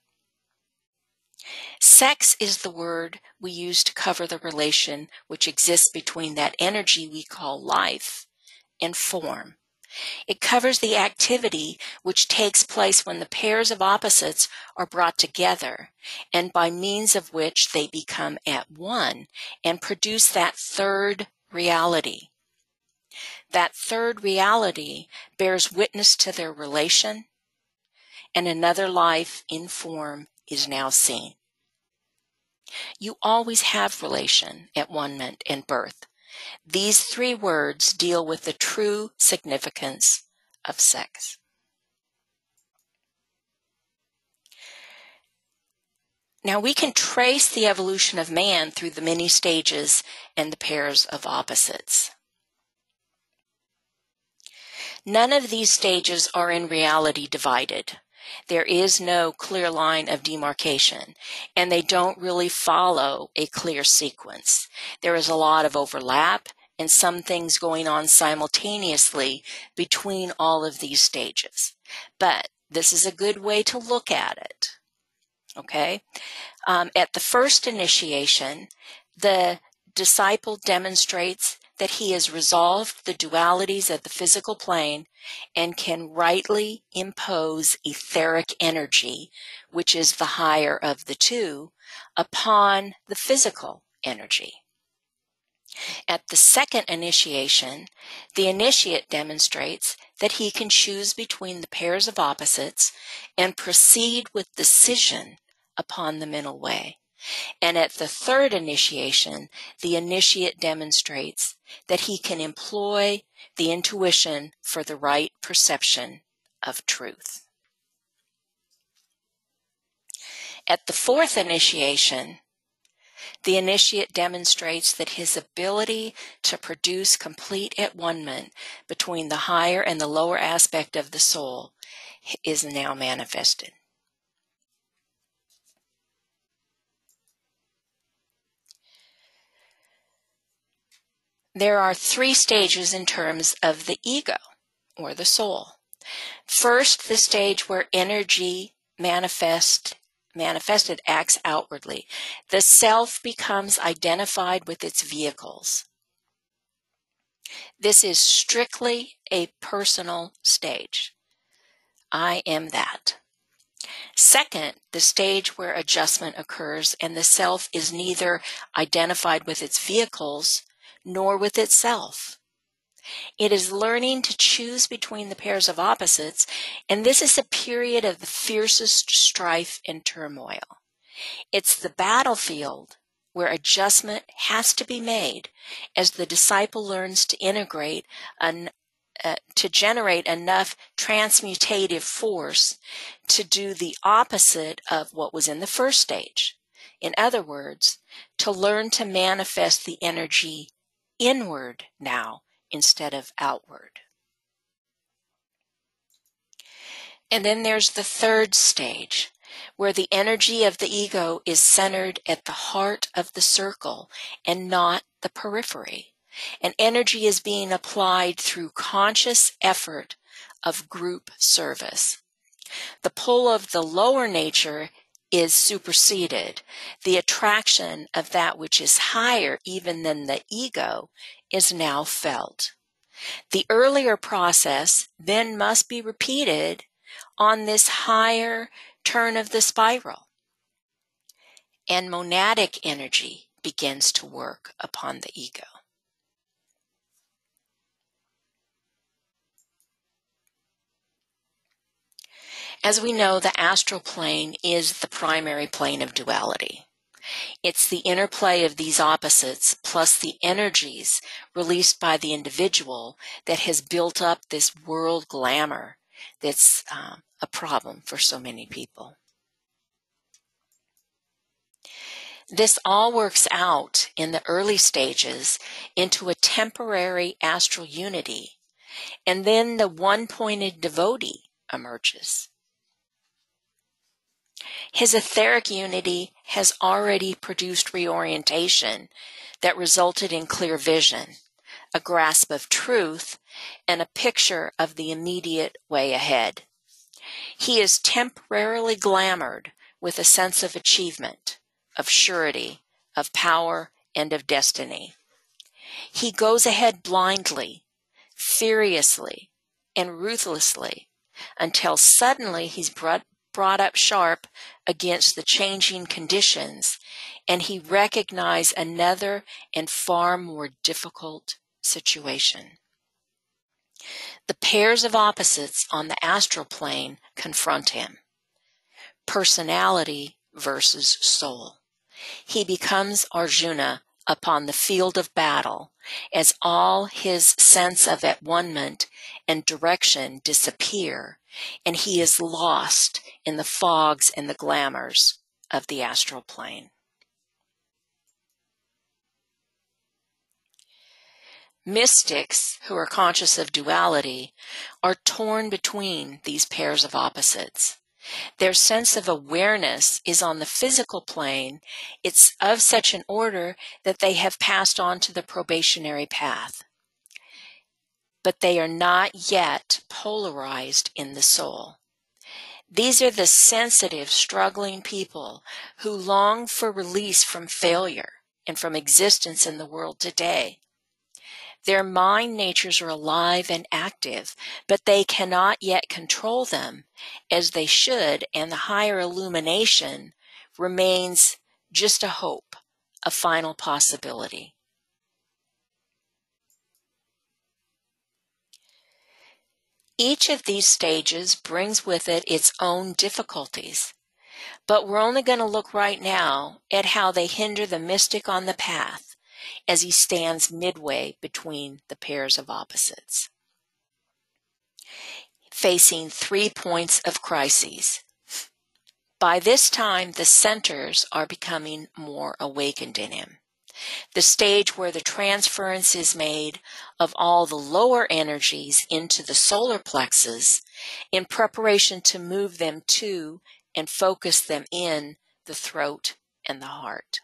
Sex is the word we use to cover the relation which exists between that energy we call life and form. It covers the activity which takes place when the pairs of opposites are brought together, and by means of which they become at one and produce that third reality. That third reality bears witness to their relation, and another life in form is now seen. You always have relation at one-ment and birth. These three words deal with the true significance of sex. Now we can trace the evolution of man through the many stages and the pairs of opposites. None of these stages are in reality divided. There is no clear line of demarcation, and they don't really follow a clear sequence. There is a lot of overlap and some things going on simultaneously between all of these stages. But this is a good way to look at it. Okay? Um, at the first initiation, the disciple demonstrates that he has resolved the dualities of the physical plane and can rightly impose etheric energy, which is the higher of the two, upon the physical energy. At the second initiation, the initiate demonstrates that he can choose between the pairs of opposites and proceed with decision upon the middle way. And at the third initiation, the initiate demonstrates that he can employ the intuition for the right perception of truth. At the fourth initiation, the initiate demonstrates that his ability to produce complete at-one-ment between the higher and the lower aspect of the soul is now manifested. There are three stages in terms of the ego, or the soul. First, the stage where energy manifest, manifested acts outwardly. The self becomes identified with its vehicles. This is strictly a personal stage. I am that. Second, the stage where adjustment occurs and the self is neither identified with its vehicles nor with itself. It is learning to choose between the pairs of opposites, and this is a period of the fiercest strife and turmoil. It's the battlefield where adjustment has to be made as the disciple learns to integrate, an, uh, to generate enough transmutative force to do the opposite of what was in the first stage. In other words, to learn to manifest the energy inward now instead of outward. And then there's the third stage, where the energy of the ego is centered at the heart of the circle and not the periphery. And energy is being applied through conscious effort of group service. The pull of the lower nature is superseded. The attraction of that which is higher even than the ego is now felt. The earlier process then must be repeated on this higher turn of the spiral, and monadic energy begins to work upon the ego. As we know, the astral plane is the primary plane of duality. It's the interplay of these opposites plus the energies released by the individual that has built up this world glamour that's um, a problem for so many people. This all works out in the early stages into a temporary astral unity, and then the one-pointed devotee emerges. His etheric unity has already produced reorientation that resulted in clear vision, a grasp of truth, and a picture of the immediate way ahead. He is temporarily glamored with a sense of achievement, of surety, of power, and of destiny. He goes ahead blindly, furiously, and ruthlessly until suddenly he's brought brought up sharp against the changing conditions, and he recognized another and far more difficult situation. The pairs of opposites on the astral plane confront him. Personality versus soul. He becomes Arjuna upon the field of battle as all his sense of at-one-ment and direction disappear, and he is lost in the fogs and the glamours of the astral plane. Mystics who are conscious of duality are torn between these pairs of opposites. Their sense of awareness is on the physical plane. It's of such an order that they have passed on to the probationary path. But they are not yet polarized in the soul. These are the sensitive, struggling people who long for release from failure and from existence in the world today. Their mind natures are alive and active, but they cannot yet control them as they should, and the higher illumination remains just a hope, a final possibility. Each of these stages brings with it its own difficulties, but we're only going to look right now at how they hinder the mystic on the path as he stands midway between the pairs of opposites, facing three points of crises. By this time, the centers are becoming more awakened in him. The stage where the transference is made of all the lower energies into the solar plexus in preparation to move them to and focus them in the throat and the heart.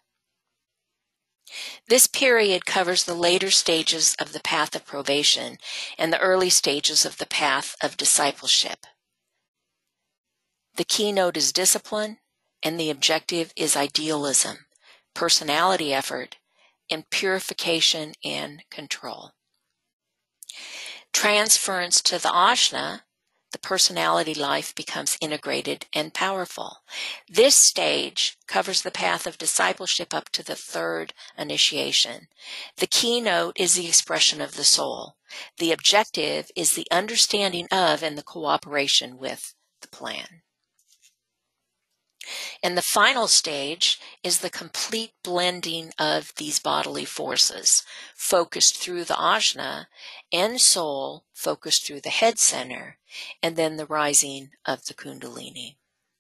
This period covers the later stages of the path of probation and the early stages of the path of discipleship. The keynote is discipline, and the objective is idealism, personality effort, and purification and control. Transference to the ashna, the personality life becomes integrated and powerful. This stage covers the path of discipleship up to the third initiation. The keynote is the expression of the soul. The objective is the understanding of and the cooperation with the plan. And the final stage is the complete blending of these bodily forces, focused through the ajna, and soul focused through the head center, and then the rising of the kundalini.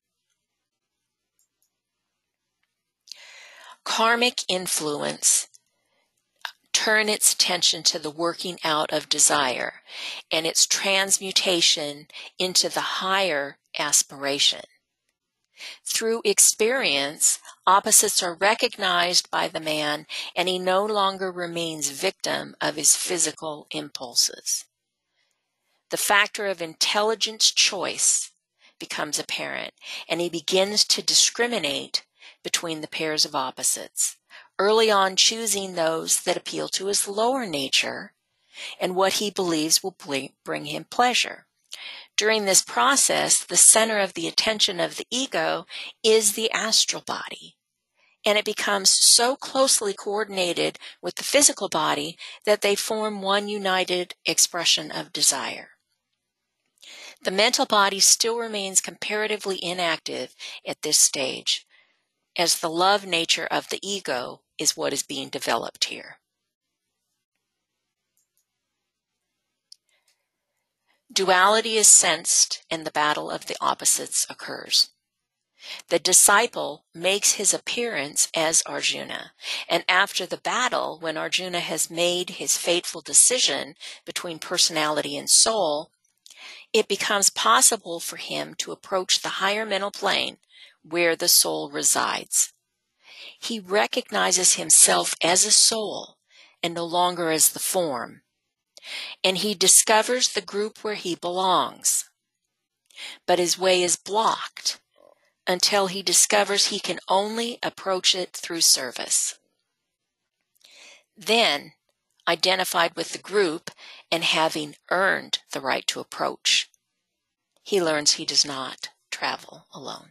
Karmic influence turn its attention to the working out of desire and its transmutation into the higher aspiration. Through experience, opposites are recognized by the man, and he no longer remains victim of his physical impulses. The factor of intelligence choice becomes apparent, and he begins to discriminate between the pairs of opposites, early on choosing those that appeal to his lower nature and what he believes will bring him pleasure. During this process, the center of the attention of the ego is the astral body, and it becomes so closely coordinated with the physical body that they form one united expression of desire. The mental body still remains comparatively inactive at this stage, as the love nature of the ego is what is being developed here. Duality is sensed, and the battle of the opposites occurs. The disciple makes his appearance as Arjuna, and after the battle, when Arjuna has made his fateful decision between personality and soul, it becomes possible for him to approach the higher mental plane where the soul resides. He recognizes himself as a soul and no longer as the form, and he discovers the group where he belongs. But his way is blocked until he discovers he can only approach it through service. Then, identified with the group and having earned the right to approach, he learns he does not travel alone.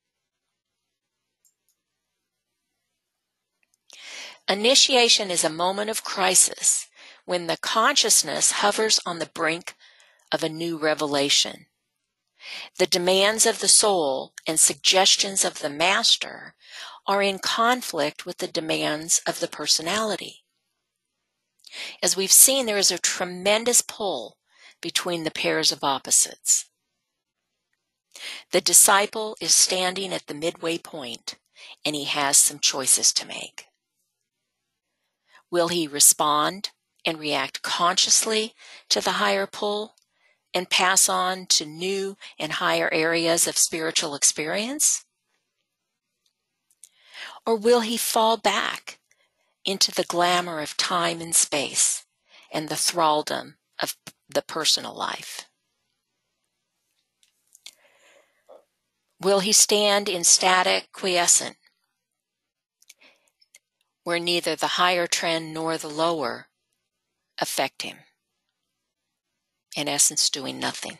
Initiation is a moment of crisis when the consciousness hovers on the brink of a new revelation. The demands of the soul and suggestions of the master are in conflict with the demands of the personality. As we've seen, there is a tremendous pull between the pairs of opposites. The disciple is standing at the midway point, and he has some choices to make. Will he respond and react consciously to the higher pull and pass on to new and higher areas of spiritual experience? Or will he fall back into the glamour of time and space and the thraldom of the personal life? Will he stand in static quiescent, where neither the higher trend nor the lower affect him? In essence, doing nothing.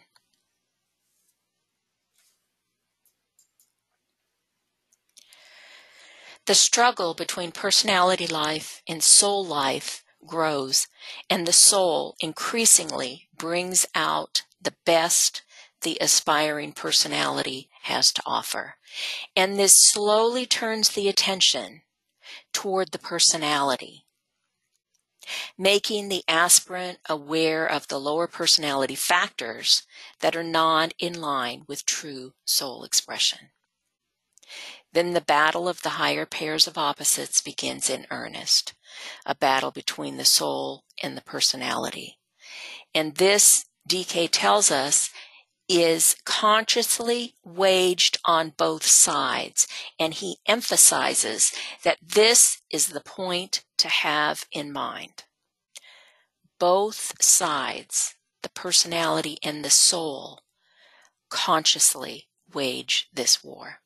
The struggle between personality life and soul life grows, and the soul increasingly brings out the best the aspiring personality has to offer. And this slowly turns the attention toward the personality, making the aspirant aware of the lower personality factors that are not in line with true soul expression. Then the battle of the higher pairs of opposites begins in earnest, a battle between the soul and the personality. And this, D K tells us, is consciously waged on both sides. And he emphasizes that this is the point to have in mind. Both sides, the personality and the soul, consciously wage this war.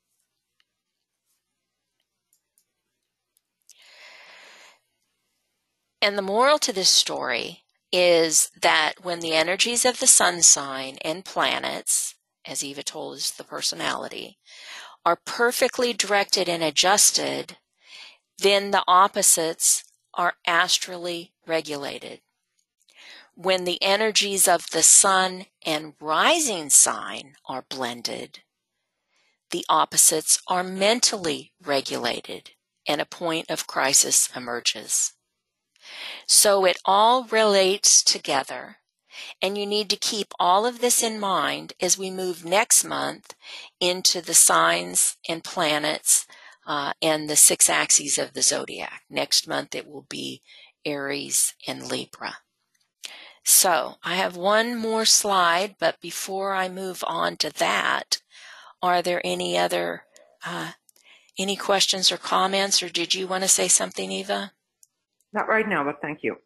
And the moral to this story is that when the energies of the sun sign and planets, as Eva told us, the personality, are perfectly directed and adjusted, then the opposites are astrally regulated. When the energies of the sun and rising sign are blended, the opposites are mentally regulated and a point of crisis emerges. So it all relates together, and you need to keep all of this in mind as we move next month into the signs and planets uh, and the six axes of the zodiac. Next month it will be Aries and Libra. So I have one more slide, but before I move on to that, are there any other uh, any questions or comments, or did you want to say something, Eva? Not right now, but thank you.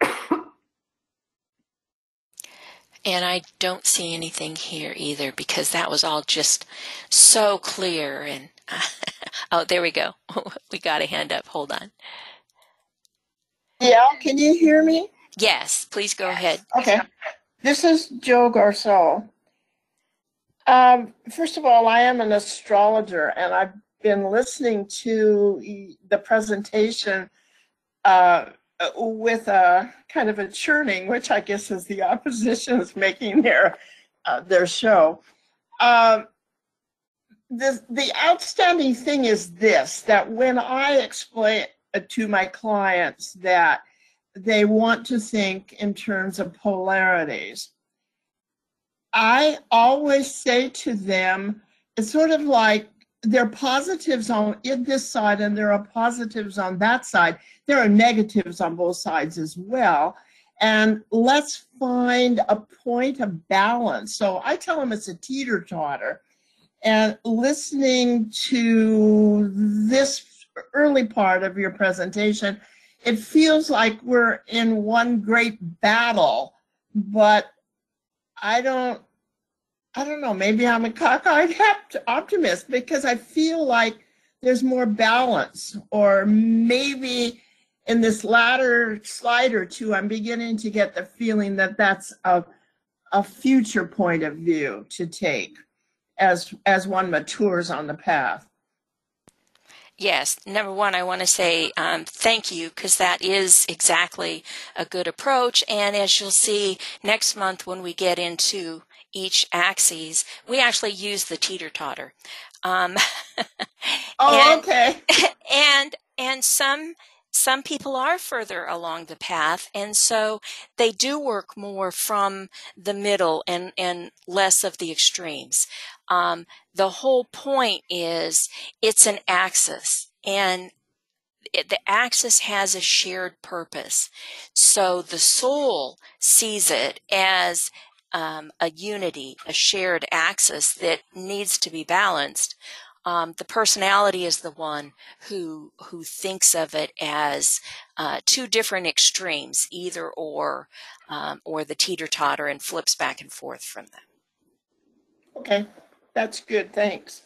And I don't see anything here either, because that was all just so clear. And oh, there we go. We got a hand up. Hold on. Yeah, can you hear me? Yes, please go ahead. Okay. This is Joe Garcelle. Um, first of all, I am an astrologer, and I've been listening to the presentation uh, with a kind of a churning, which I guess is the opposition is making their uh, their show. Um, the the outstanding thing is this: that when I explain to my clients that they want to think in terms of polarities, I always say to them, it's sort of like there are positives on in this side and there are positives on that side. There are negatives on both sides as well. And let's find a point of balance. So I tell them it's a teeter-totter. And listening to this early part of your presentation, it feels like we're in one great battle, but I don't, I don't know, maybe I'm a cockeyed optimist because I feel like there's more balance, or maybe in this latter slide or two, I'm beginning to get the feeling that that's a, a future point of view to take as, as one matures on the path. Yes, number one, I want to say um, thank you, because that is exactly a good approach. And as you'll see next month when we get into each axis, we actually use the teeter-totter. Um, oh, and, okay. and and some some people are further along the path, and so they do work more from the middle and and less of the extremes. Um, the whole point is it's an axis, and it, the axis has a shared purpose. So the soul sees it as um, a unity, a shared axis that needs to be balanced. Um, the personality is the one who who thinks of it as uh, two different extremes, either or, um, or the teeter-totter, and flips back and forth from them. Okay, that's good. Thanks.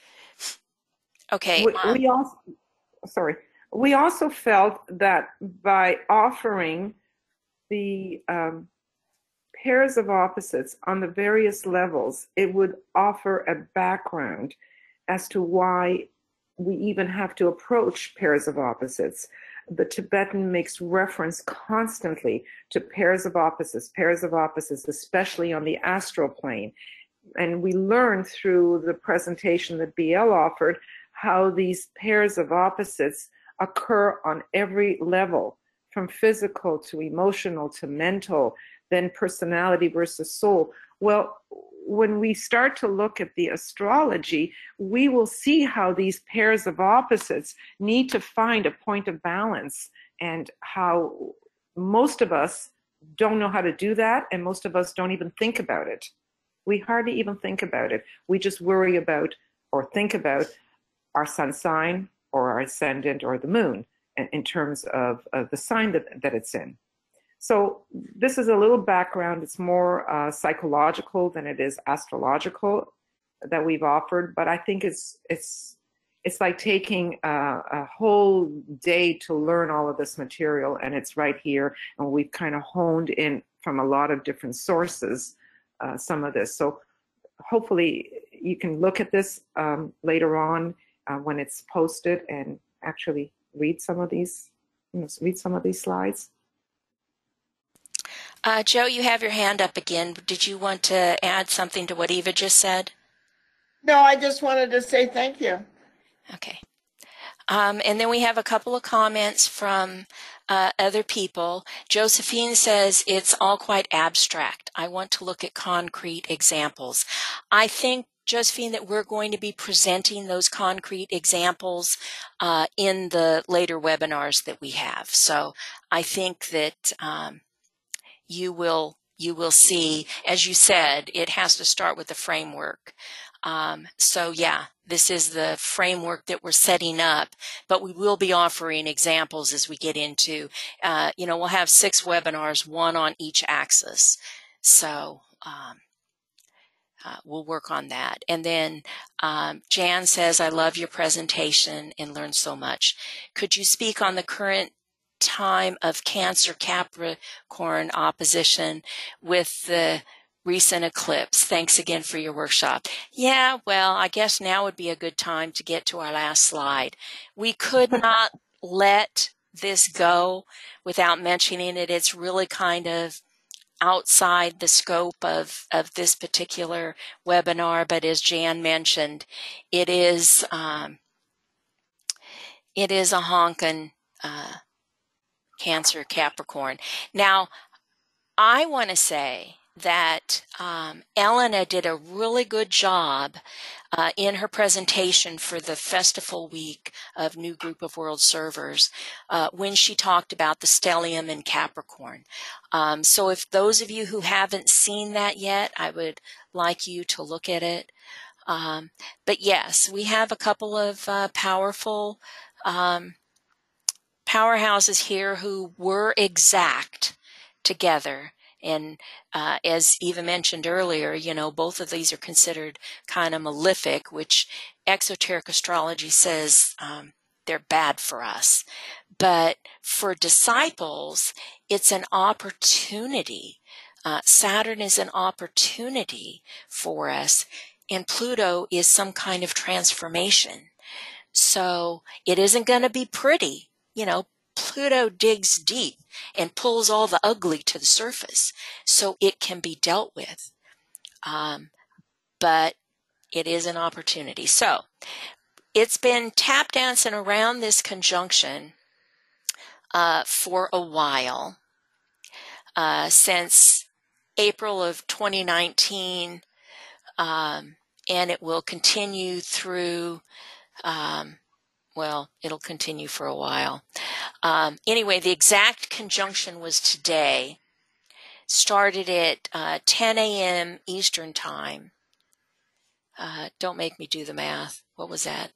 Okay. We, Um, we also, sorry, we also felt that by offering the um, pairs of opposites on the various levels, it would offer a background as to why we even have to approach pairs of opposites. The Tibetan makes reference constantly to pairs of opposites, pairs of opposites, especially on the astral plane. And we learned through the presentation that B L offered how these pairs of opposites occur on every level, from physical to emotional to mental, then personality versus soul. Well, when we start to look at the astrology, we will see how these pairs of opposites need to find a point of balance, and how most of us don't know how to do that, and most of us don't even think about it. We hardly even think about it. We just worry about or think about our sun sign or our ascendant or the moon in terms of, of the sign that, that it's in. So this is a little background. It's more uh, psychological than it is astrological that we've offered, but I think it's it's it's like taking a, a whole day to learn all of this material, and it's right here, and we've kind of honed in from a lot of different sources uh, some of this. So hopefully you can look at this um, later on uh, when it's posted and actually read some of these, you know, read some of these slides. uh, Joe, you have your hand up again. Did you want to add something to what Eva just said? No, I just wanted to say thank you. Okay. Um, and then we have a couple of comments from uh, other people. Josephine says, it's all quite abstract. I want to look at concrete examples. I think, Josephine, that we're going to be presenting those concrete examples uh, in the later webinars that we have. So I think that um, you will you will see, as you said, it has to start with the framework. Um, so yeah, this is the framework that we're setting up, but we will be offering examples as we get into, uh, you know, we'll have six webinars, one on each axis. So um, uh, we'll work on that. And then um, Jan says, I love your presentation and learned so much. Could you speak on the current time of Cancer Capricorn opposition with the recent eclipse? Thanks again for your workshop. Yeah, well, I guess now would be a good time to get to our last slide. We could not let this go without mentioning it. It's really kind of outside the scope of, of this particular webinar, but as Jan mentioned, it is um, it is a honkin' uh, Cancer Capricorn. Now, I want to say that um, Elena did a really good job uh, in her presentation for the festival week of New Group of World Servers uh, when she talked about the stellium in Capricorn. Um, so if those of you who haven't seen that yet, I would like you to look at it. Um, but yes, we have a couple of uh, powerful um, powerhouses here who were exact together. And uh, as Eva mentioned earlier, you know, both of these are considered kind of malefic, which exoteric astrology says um, they're bad for us. But for disciples, it's an opportunity. Uh, Saturn is an opportunity for us, and Pluto is some kind of transformation. So it isn't going to be pretty. You know, Pluto digs deep and pulls all the ugly to the surface, so it can be dealt with. Um, but it is an opportunity. So it's been tap dancing around this conjunction uh, for a while, uh, since April of twenty nineteen, um, and it will continue through, um, well, it'll continue for a while. Um, anyway, the exact conjunction was today. started at uh, ten a m Eastern time. Uh, don't make me do the math. What was that?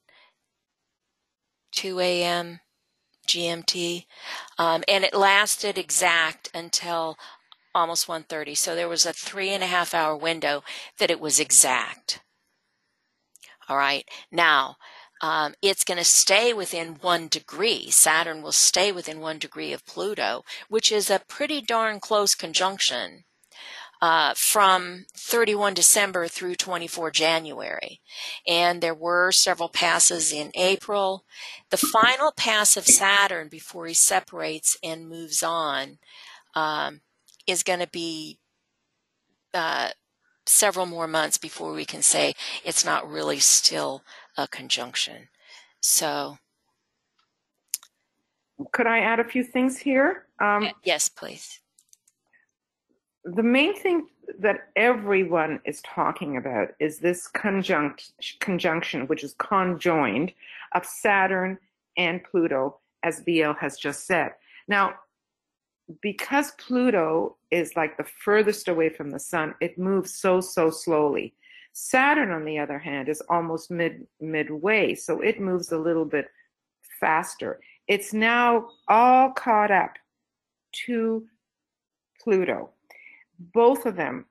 two a m G M T. Um, and it lasted exact until almost one thirty. So there was a three and a half hour window that it was exact. All right. Now, um, it's going to stay within one degree. Saturn will stay within one degree of Pluto, which is a pretty darn close conjunction uh, from thirty-first December through twenty-fourth January. And there were several passes in April. The final pass of Saturn before he separates and moves on um, is going to be uh, several more months before we can say it's not really still a conjunction. So, could I add a few things here? Um, yes, please. The main thing that everyone is talking about is this conjunct, conjunction, which is conjoined, of Saturn and Pluto, as B L has just said. Now, because Pluto is like the furthest away from the sun, it moves so, so slowly. Saturn, on the other hand, is almost mid midway, so it moves a little bit faster. It's now all caught up to Pluto. Both of them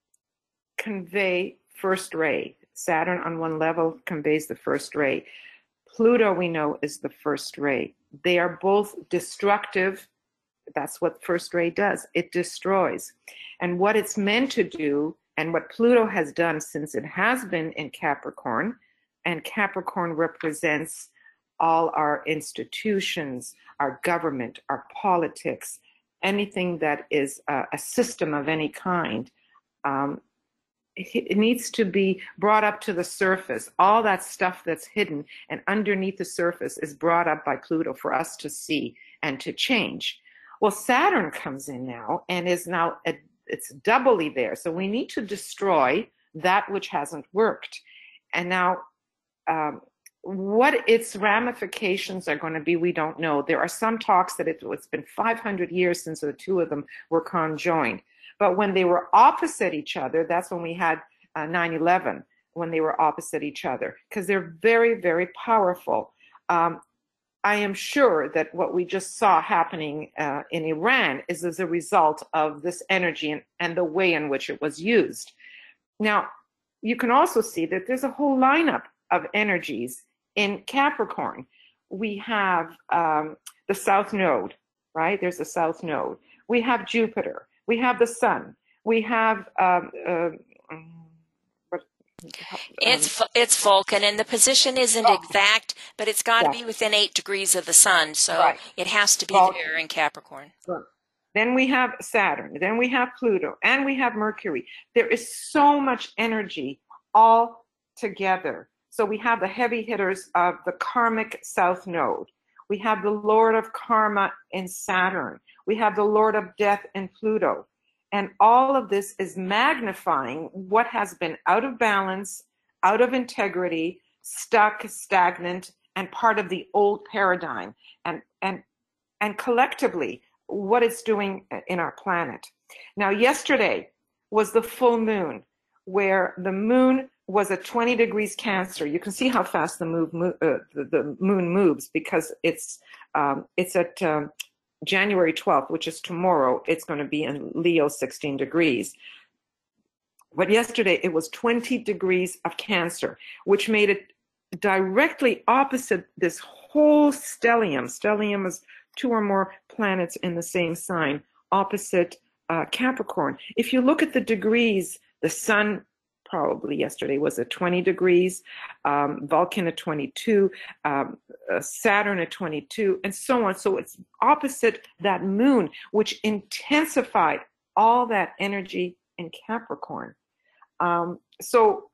convey first ray. Saturn on one level conveys the first ray. Pluto, we know, is the first ray. They are both destructive. That's what first ray does. It destroys. And what it's meant to do, and what Pluto has done since it has been in Capricorn, and Capricorn represents all our institutions, our government, our politics, anything that is a, a system of any kind, um, it, it needs to be brought up to the surface. All that stuff that's hidden and underneath the surface is brought up by Pluto for us to see and to change. Well, Saturn comes in now and is now, a, it's doubly there. So we need to destroy that which hasn't worked. And now, um, what its ramifications are going to be, we don't know. There are some talks that it, it's been five hundred years since the two of them were conjoined. But when they were opposite each other, that's when we had uh, nine eleven, when they were opposite each other, because they're very, very powerful. Um, I am sure that what we just saw happening uh, in Iran is as a result of this energy and, and the way in which it was used. Now, you can also see that there's a whole lineup of energies in Capricorn. We have um, the South Node, right? There's the South Node. We have Jupiter. We have the Sun. We have um, uh, what, um, it's it's Vulcan, and the position isn't oh, exact, but it's got to yeah. be within eight degrees of the Sun, so right. it has to be Vulcan. There in Capricorn. Right. Then we have Saturn. Then we have Pluto, and we have Mercury. There is so much energy all together. So we have the heavy hitters of the karmic South Node. We have the Lord of Karma in Saturn. We have the Lord of Death in Pluto. And all of this is magnifying what has been out of balance, out of integrity, stuck, stagnant, and part of the old paradigm. And, and, and collectively, what it's doing in our planet. Now, yesterday was the full moon, where the moon was at twenty degrees Cancer. You can see how fast the, move, uh, the, the moon moves, because it's um, it's at um, January twelfth, which is tomorrow. It's going to be in Leo, sixteen degrees. But yesterday it was twenty degrees of Cancer, which made it directly opposite this whole stellium. Stellium is two or more planets in the same sign, opposite uh, Capricorn. If you look at the degrees, the sun probably yesterday was at twenty degrees, um, Vulcan at twenty-two, um, uh, Saturn at twenty-two, and so on. So it's opposite that moon, which intensified all that energy in Capricorn. Um, so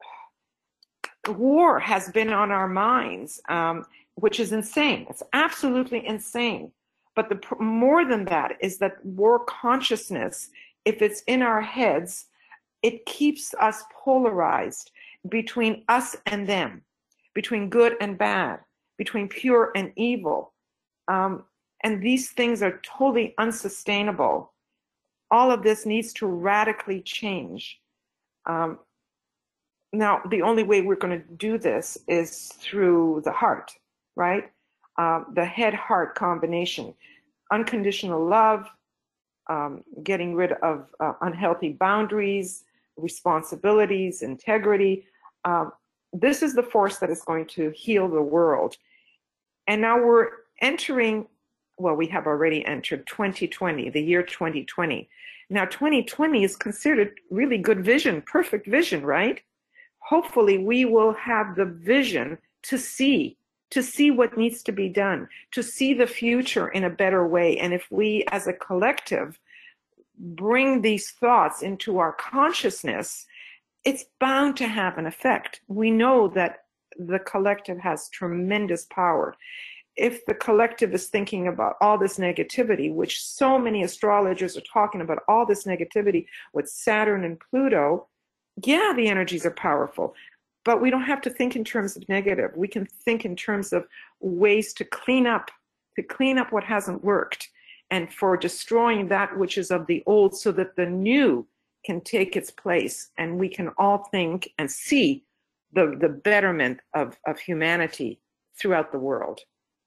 war has been on our minds, um, which is insane. It's absolutely insane. But the more than that is that war consciousness, if it's in our heads, it keeps us polarized between us and them, between good and bad, between pure and evil. Um, and these things are totally unsustainable. all of this needs to radically change. Um, now, the only way we're going to do this is through the heart, right? Uh, the head-heart combination. Unconditional love, um, getting rid of uh, unhealthy boundaries, responsibilities, integrity. Um, this is the force that is going to heal the world. And now we're entering, well, we have already entered twenty twenty, the year twenty twenty. Now, twenty twenty is considered really good vision, perfect vision, right? Hopefully, we will have the vision to see, to see what needs to be done, to see the future in a better way. And if we, as a collective, bring these thoughts into our consciousness, it's bound to have an effect. We know that the collective has tremendous power. If the collective is thinking about all this negativity, which so many astrologers are talking about, all this negativity with Saturn and Pluto, yeah, the energies are powerful, but we don't have to think in terms of negative. We can think in terms of ways to clean up, to clean up what hasn't worked, and for destroying that which is of the old so that the new can take its place, and we can all think and see the, the betterment of, of humanity throughout the world.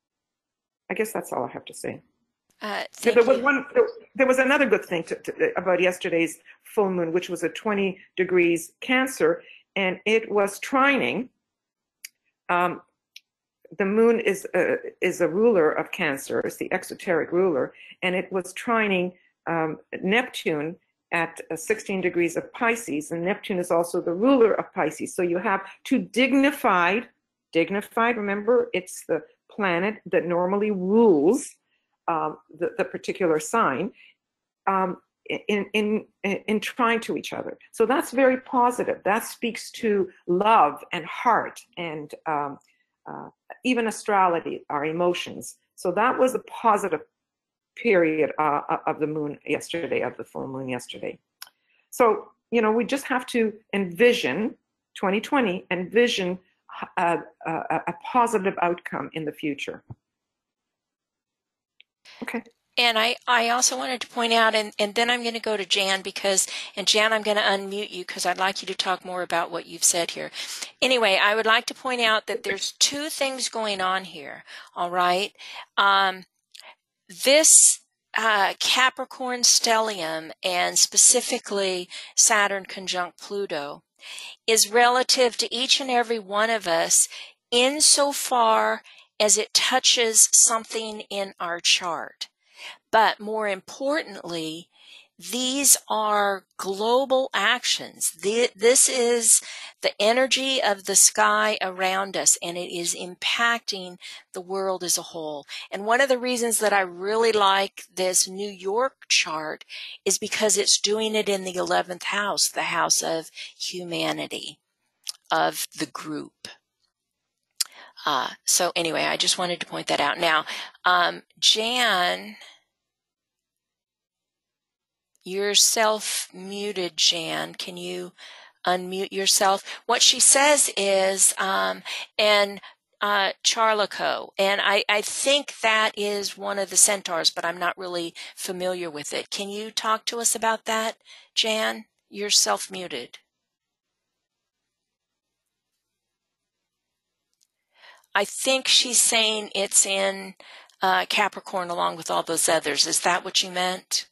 I guess that's all I have to say. Uh, there, thank was you. one, there, there was another good thing to, to, about yesterday's full moon, which was a twenty degrees Cancer, and it was trining. Um, the moon is a, is a ruler of Cancer. It's the exoteric ruler, and it was trining um, Neptune at uh, sixteen degrees of Pisces, and Neptune is also the ruler of Pisces. So you have two dignified, dignified, remember, it's the planet that normally rules um, the, the particular sign, um, in, in, in trying to each other. So that's very positive. That speaks to love and heart and um, uh, even astrality, our emotions. So that was a positive period uh, of the moon yesterday, of the full moon yesterday. So, you know, we just have to envision twenty twenty, envision a, a, a positive outcome in the future. Okay. And I, I also wanted to point out, and, and then I'm going to go to Jan because, and Jan, I'm going to unmute you because I'd like you to talk more about what you've said here. Anyway, I would like to point out that there's two things going on here, all right? Um, this uh, Capricorn stellium, and specifically Saturn conjunct Pluto, is relative to each and every one of us insofar as it touches something in our chart. But more importantly, these are global actions. This is the energy of the sky around us, and it is impacting the world as a whole. And one of the reasons that I really like this New York chart is because it's doing it in the eleventh house, the house of humanity, of the group. Uh, so anyway, I just wanted to point that out. Now, um, Jan, you're self-muted, Jan. Can you unmute yourself? What she says is, um, and uh, Charlico, and I, I think that is one of the centaurs, but I'm not really familiar with it. Can you talk to us about that, Jan? You're self-muted. I think she's saying it's in uh, Capricorn along with all those others. Is that what you meant?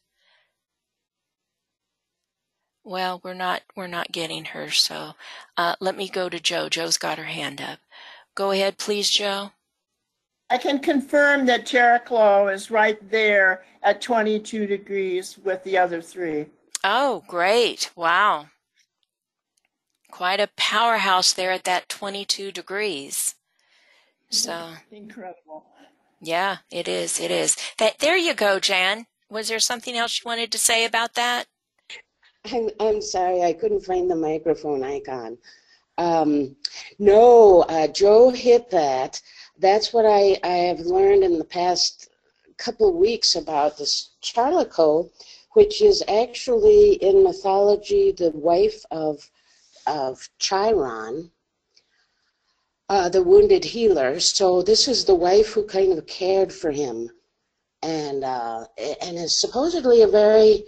Well, we're not we're not getting her, so uh, let me go to Jo. Jo's got her hand up. Go ahead, please, Jo. I can confirm that Chariklo is right there at twenty-two degrees with the other three. Oh, great. Wow. Quite a powerhouse there at that twenty-two degrees. So incredible. Yeah, it is. It is. That, there you go, Jan. Was there something else you wanted to say about that? I'm, I'm sorry, I couldn't find the microphone icon. Um, no, uh, Jo hit that. That's what I, I have learned in the past couple of weeks about this Charlico, which is actually in mythology the wife of, of Chiron, uh, the wounded healer. So this is the wife who kind of cared for him, and, uh, and is supposedly a very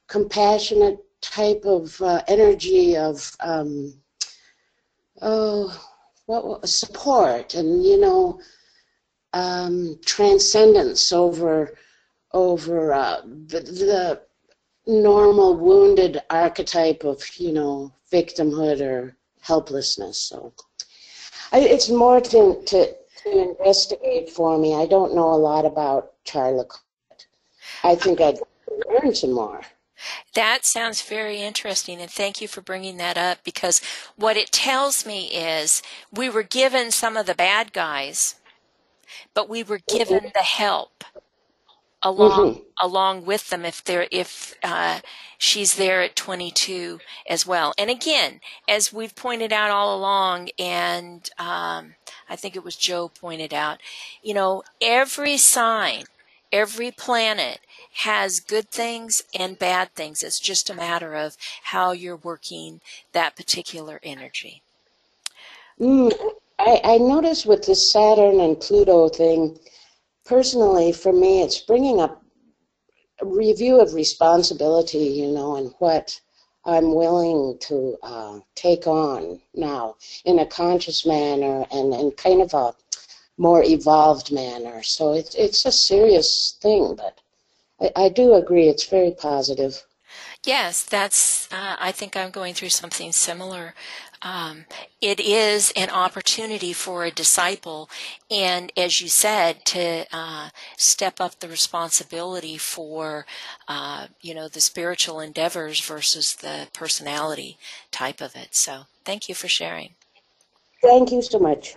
compassionate type of uh, energy of um, oh, what, what support and you know um, transcendence over over uh, the, the normal wounded archetype of you know victimhood or helplessness. So I, it's more to, to to investigate for me. I don't know a lot about Charlotte. I think I'd learn some more. That sounds very interesting, and thank you for bringing that up, because what it tells me is we were given some of the bad guys, but we were given Mm-hmm. the help along Mm-hmm. along with them if they're if uh, she's there at twenty-two as well. And again, as we've pointed out all along, and um, I think it was Joe pointed out, you know, every sign, every planet has good things and bad things. It's just a matter of how you're working that particular energy. Mm, I, I noticed with this Saturn and Pluto thing, personally, for me, it's bringing up a review of responsibility, you know, and what I'm willing to uh, take on now in a conscious manner and, and kind of a more evolved manner. So it's, it's a serious thing, but I, I do agree it's very positive. Yes, that's, uh, I think I'm going through something similar. Um, it is an opportunity for a disciple, and as you said, to uh, step up the responsibility for, uh, you know, the spiritual endeavors versus the personality type of it. So thank you for sharing. Thank you so much.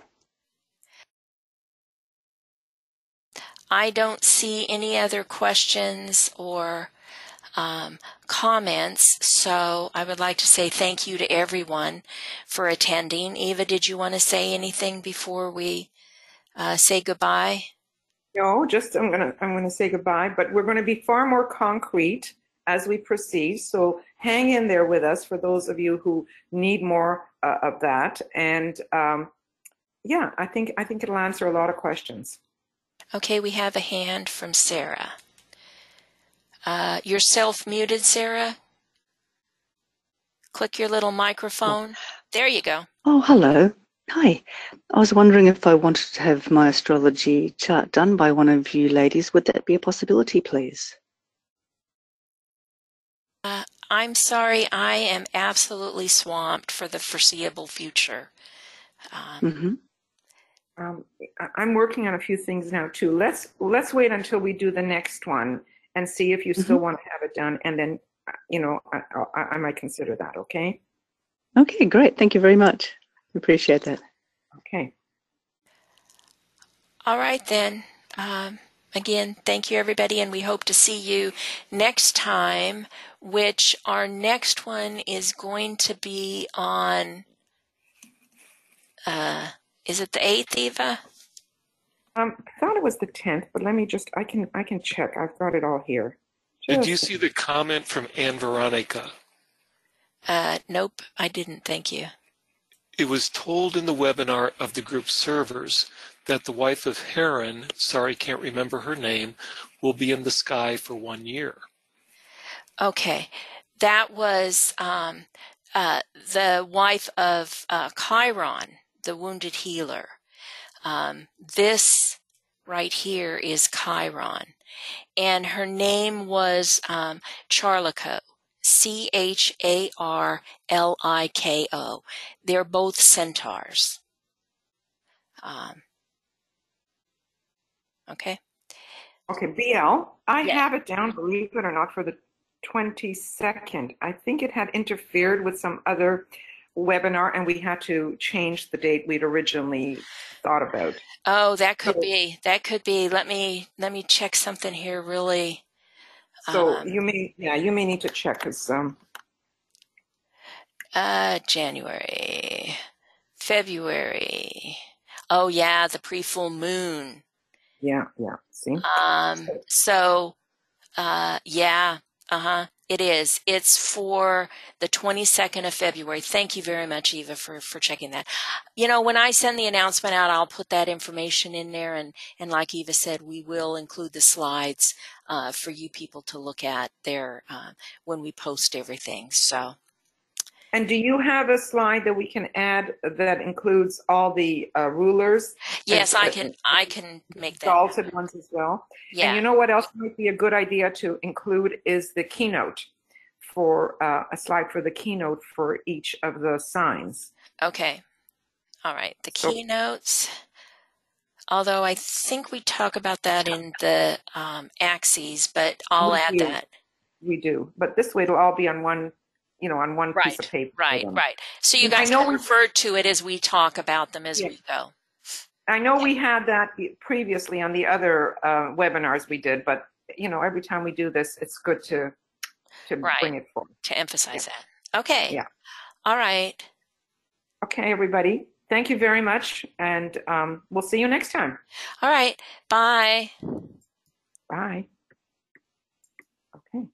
I don't see any other questions or Um, comments, so I would like to say thank you to everyone for attending. Eva, did you want to say anything before we uh, say goodbye? No, just I'm gonna I'm gonna say goodbye, but we're going to be far more concrete as we proceed. So hang in there with us for those of you who need more uh, of that. And um, yeah, I think I think it'll answer a lot of questions. Okay, we have a hand from Sarah. Uh, you're self-muted, Sarah. Click your little microphone. There you go. Oh, hello. Hi. I was wondering if I wanted to have my astrology chart done by one of you ladies. Would that be a possibility, please? Uh, I'm sorry, I am absolutely swamped for the foreseeable future. Um, Mm-hmm. Um, I- I'm working on a few things now too. Let's let's wait until we do the next one and see if you still Mm-hmm. want want to have it done, and then you know I, I, I might consider that. Okay. Okay, great. Thank you very much. Appreciate that. Okay. All right, then. Um, again, thank you, everybody, and we hope to see you next time, which our next one is going to be on, uh, is it the eighth, Eva? Um, I thought it was the tenth, but let me just I can I can check. I've got it all here. Did you Just- see the comment from Anne Veronica? Uh, nope, I didn't, thank you. It was told in the webinar of the group servers that the wife of Heron, sorry, can't remember her name, will be in the sky for one year. Okay, that was um, uh, the wife of uh, Chiron, the wounded healer. Um, this right here is Chiron, and her name was um, Charliko, C H A R L I K O. They're both centaurs. Um, okay. Okay, B L. I Yeah. have it down, believe it or not, for the twenty-second. I think it had interfered with some other webinar, and we had to change the date we'd originally thought about. Oh, that could So- be. That could be. Let me let me check something here. Really. So Um, you may, yeah, you may need to check because um, uh, January, February. Oh yeah, the pre-full moon. yeah, yeah. See, Um. So, uh, yeah. Uh huh. It is. It's for the twenty-second of February. Thank you very much, Eva, for, for checking that. You know, when I send the announcement out, I'll put that information in there. And, and like Eva said, we will include the slides uh, for you people to look at there uh, when we post everything. So. And do you have a slide that we can add that includes all the uh, rulers? Yes, and, I can. I can make that. Salted ones as well. Yeah. And you know what else might be a good idea to include is the keynote for uh, a slide for the keynote for each of the signs. Okay. All right. The So, keynotes. Although I think we talk about that in the um, axes, but I'll we add do. that. We do, but this way it'll all be on one. You know, on one Right, piece of paper. right, right. So you guys I know can we, refer to it as we talk about them as yeah. we go. I know we had that previously on the other uh, webinars we did, but you know, every time we do this, it's good to to Right. bring it forward. To emphasize Yeah. that. Okay. Yeah. All right. Okay, everybody. Thank you very much, and um, we'll see you next time. All right. Bye. Bye.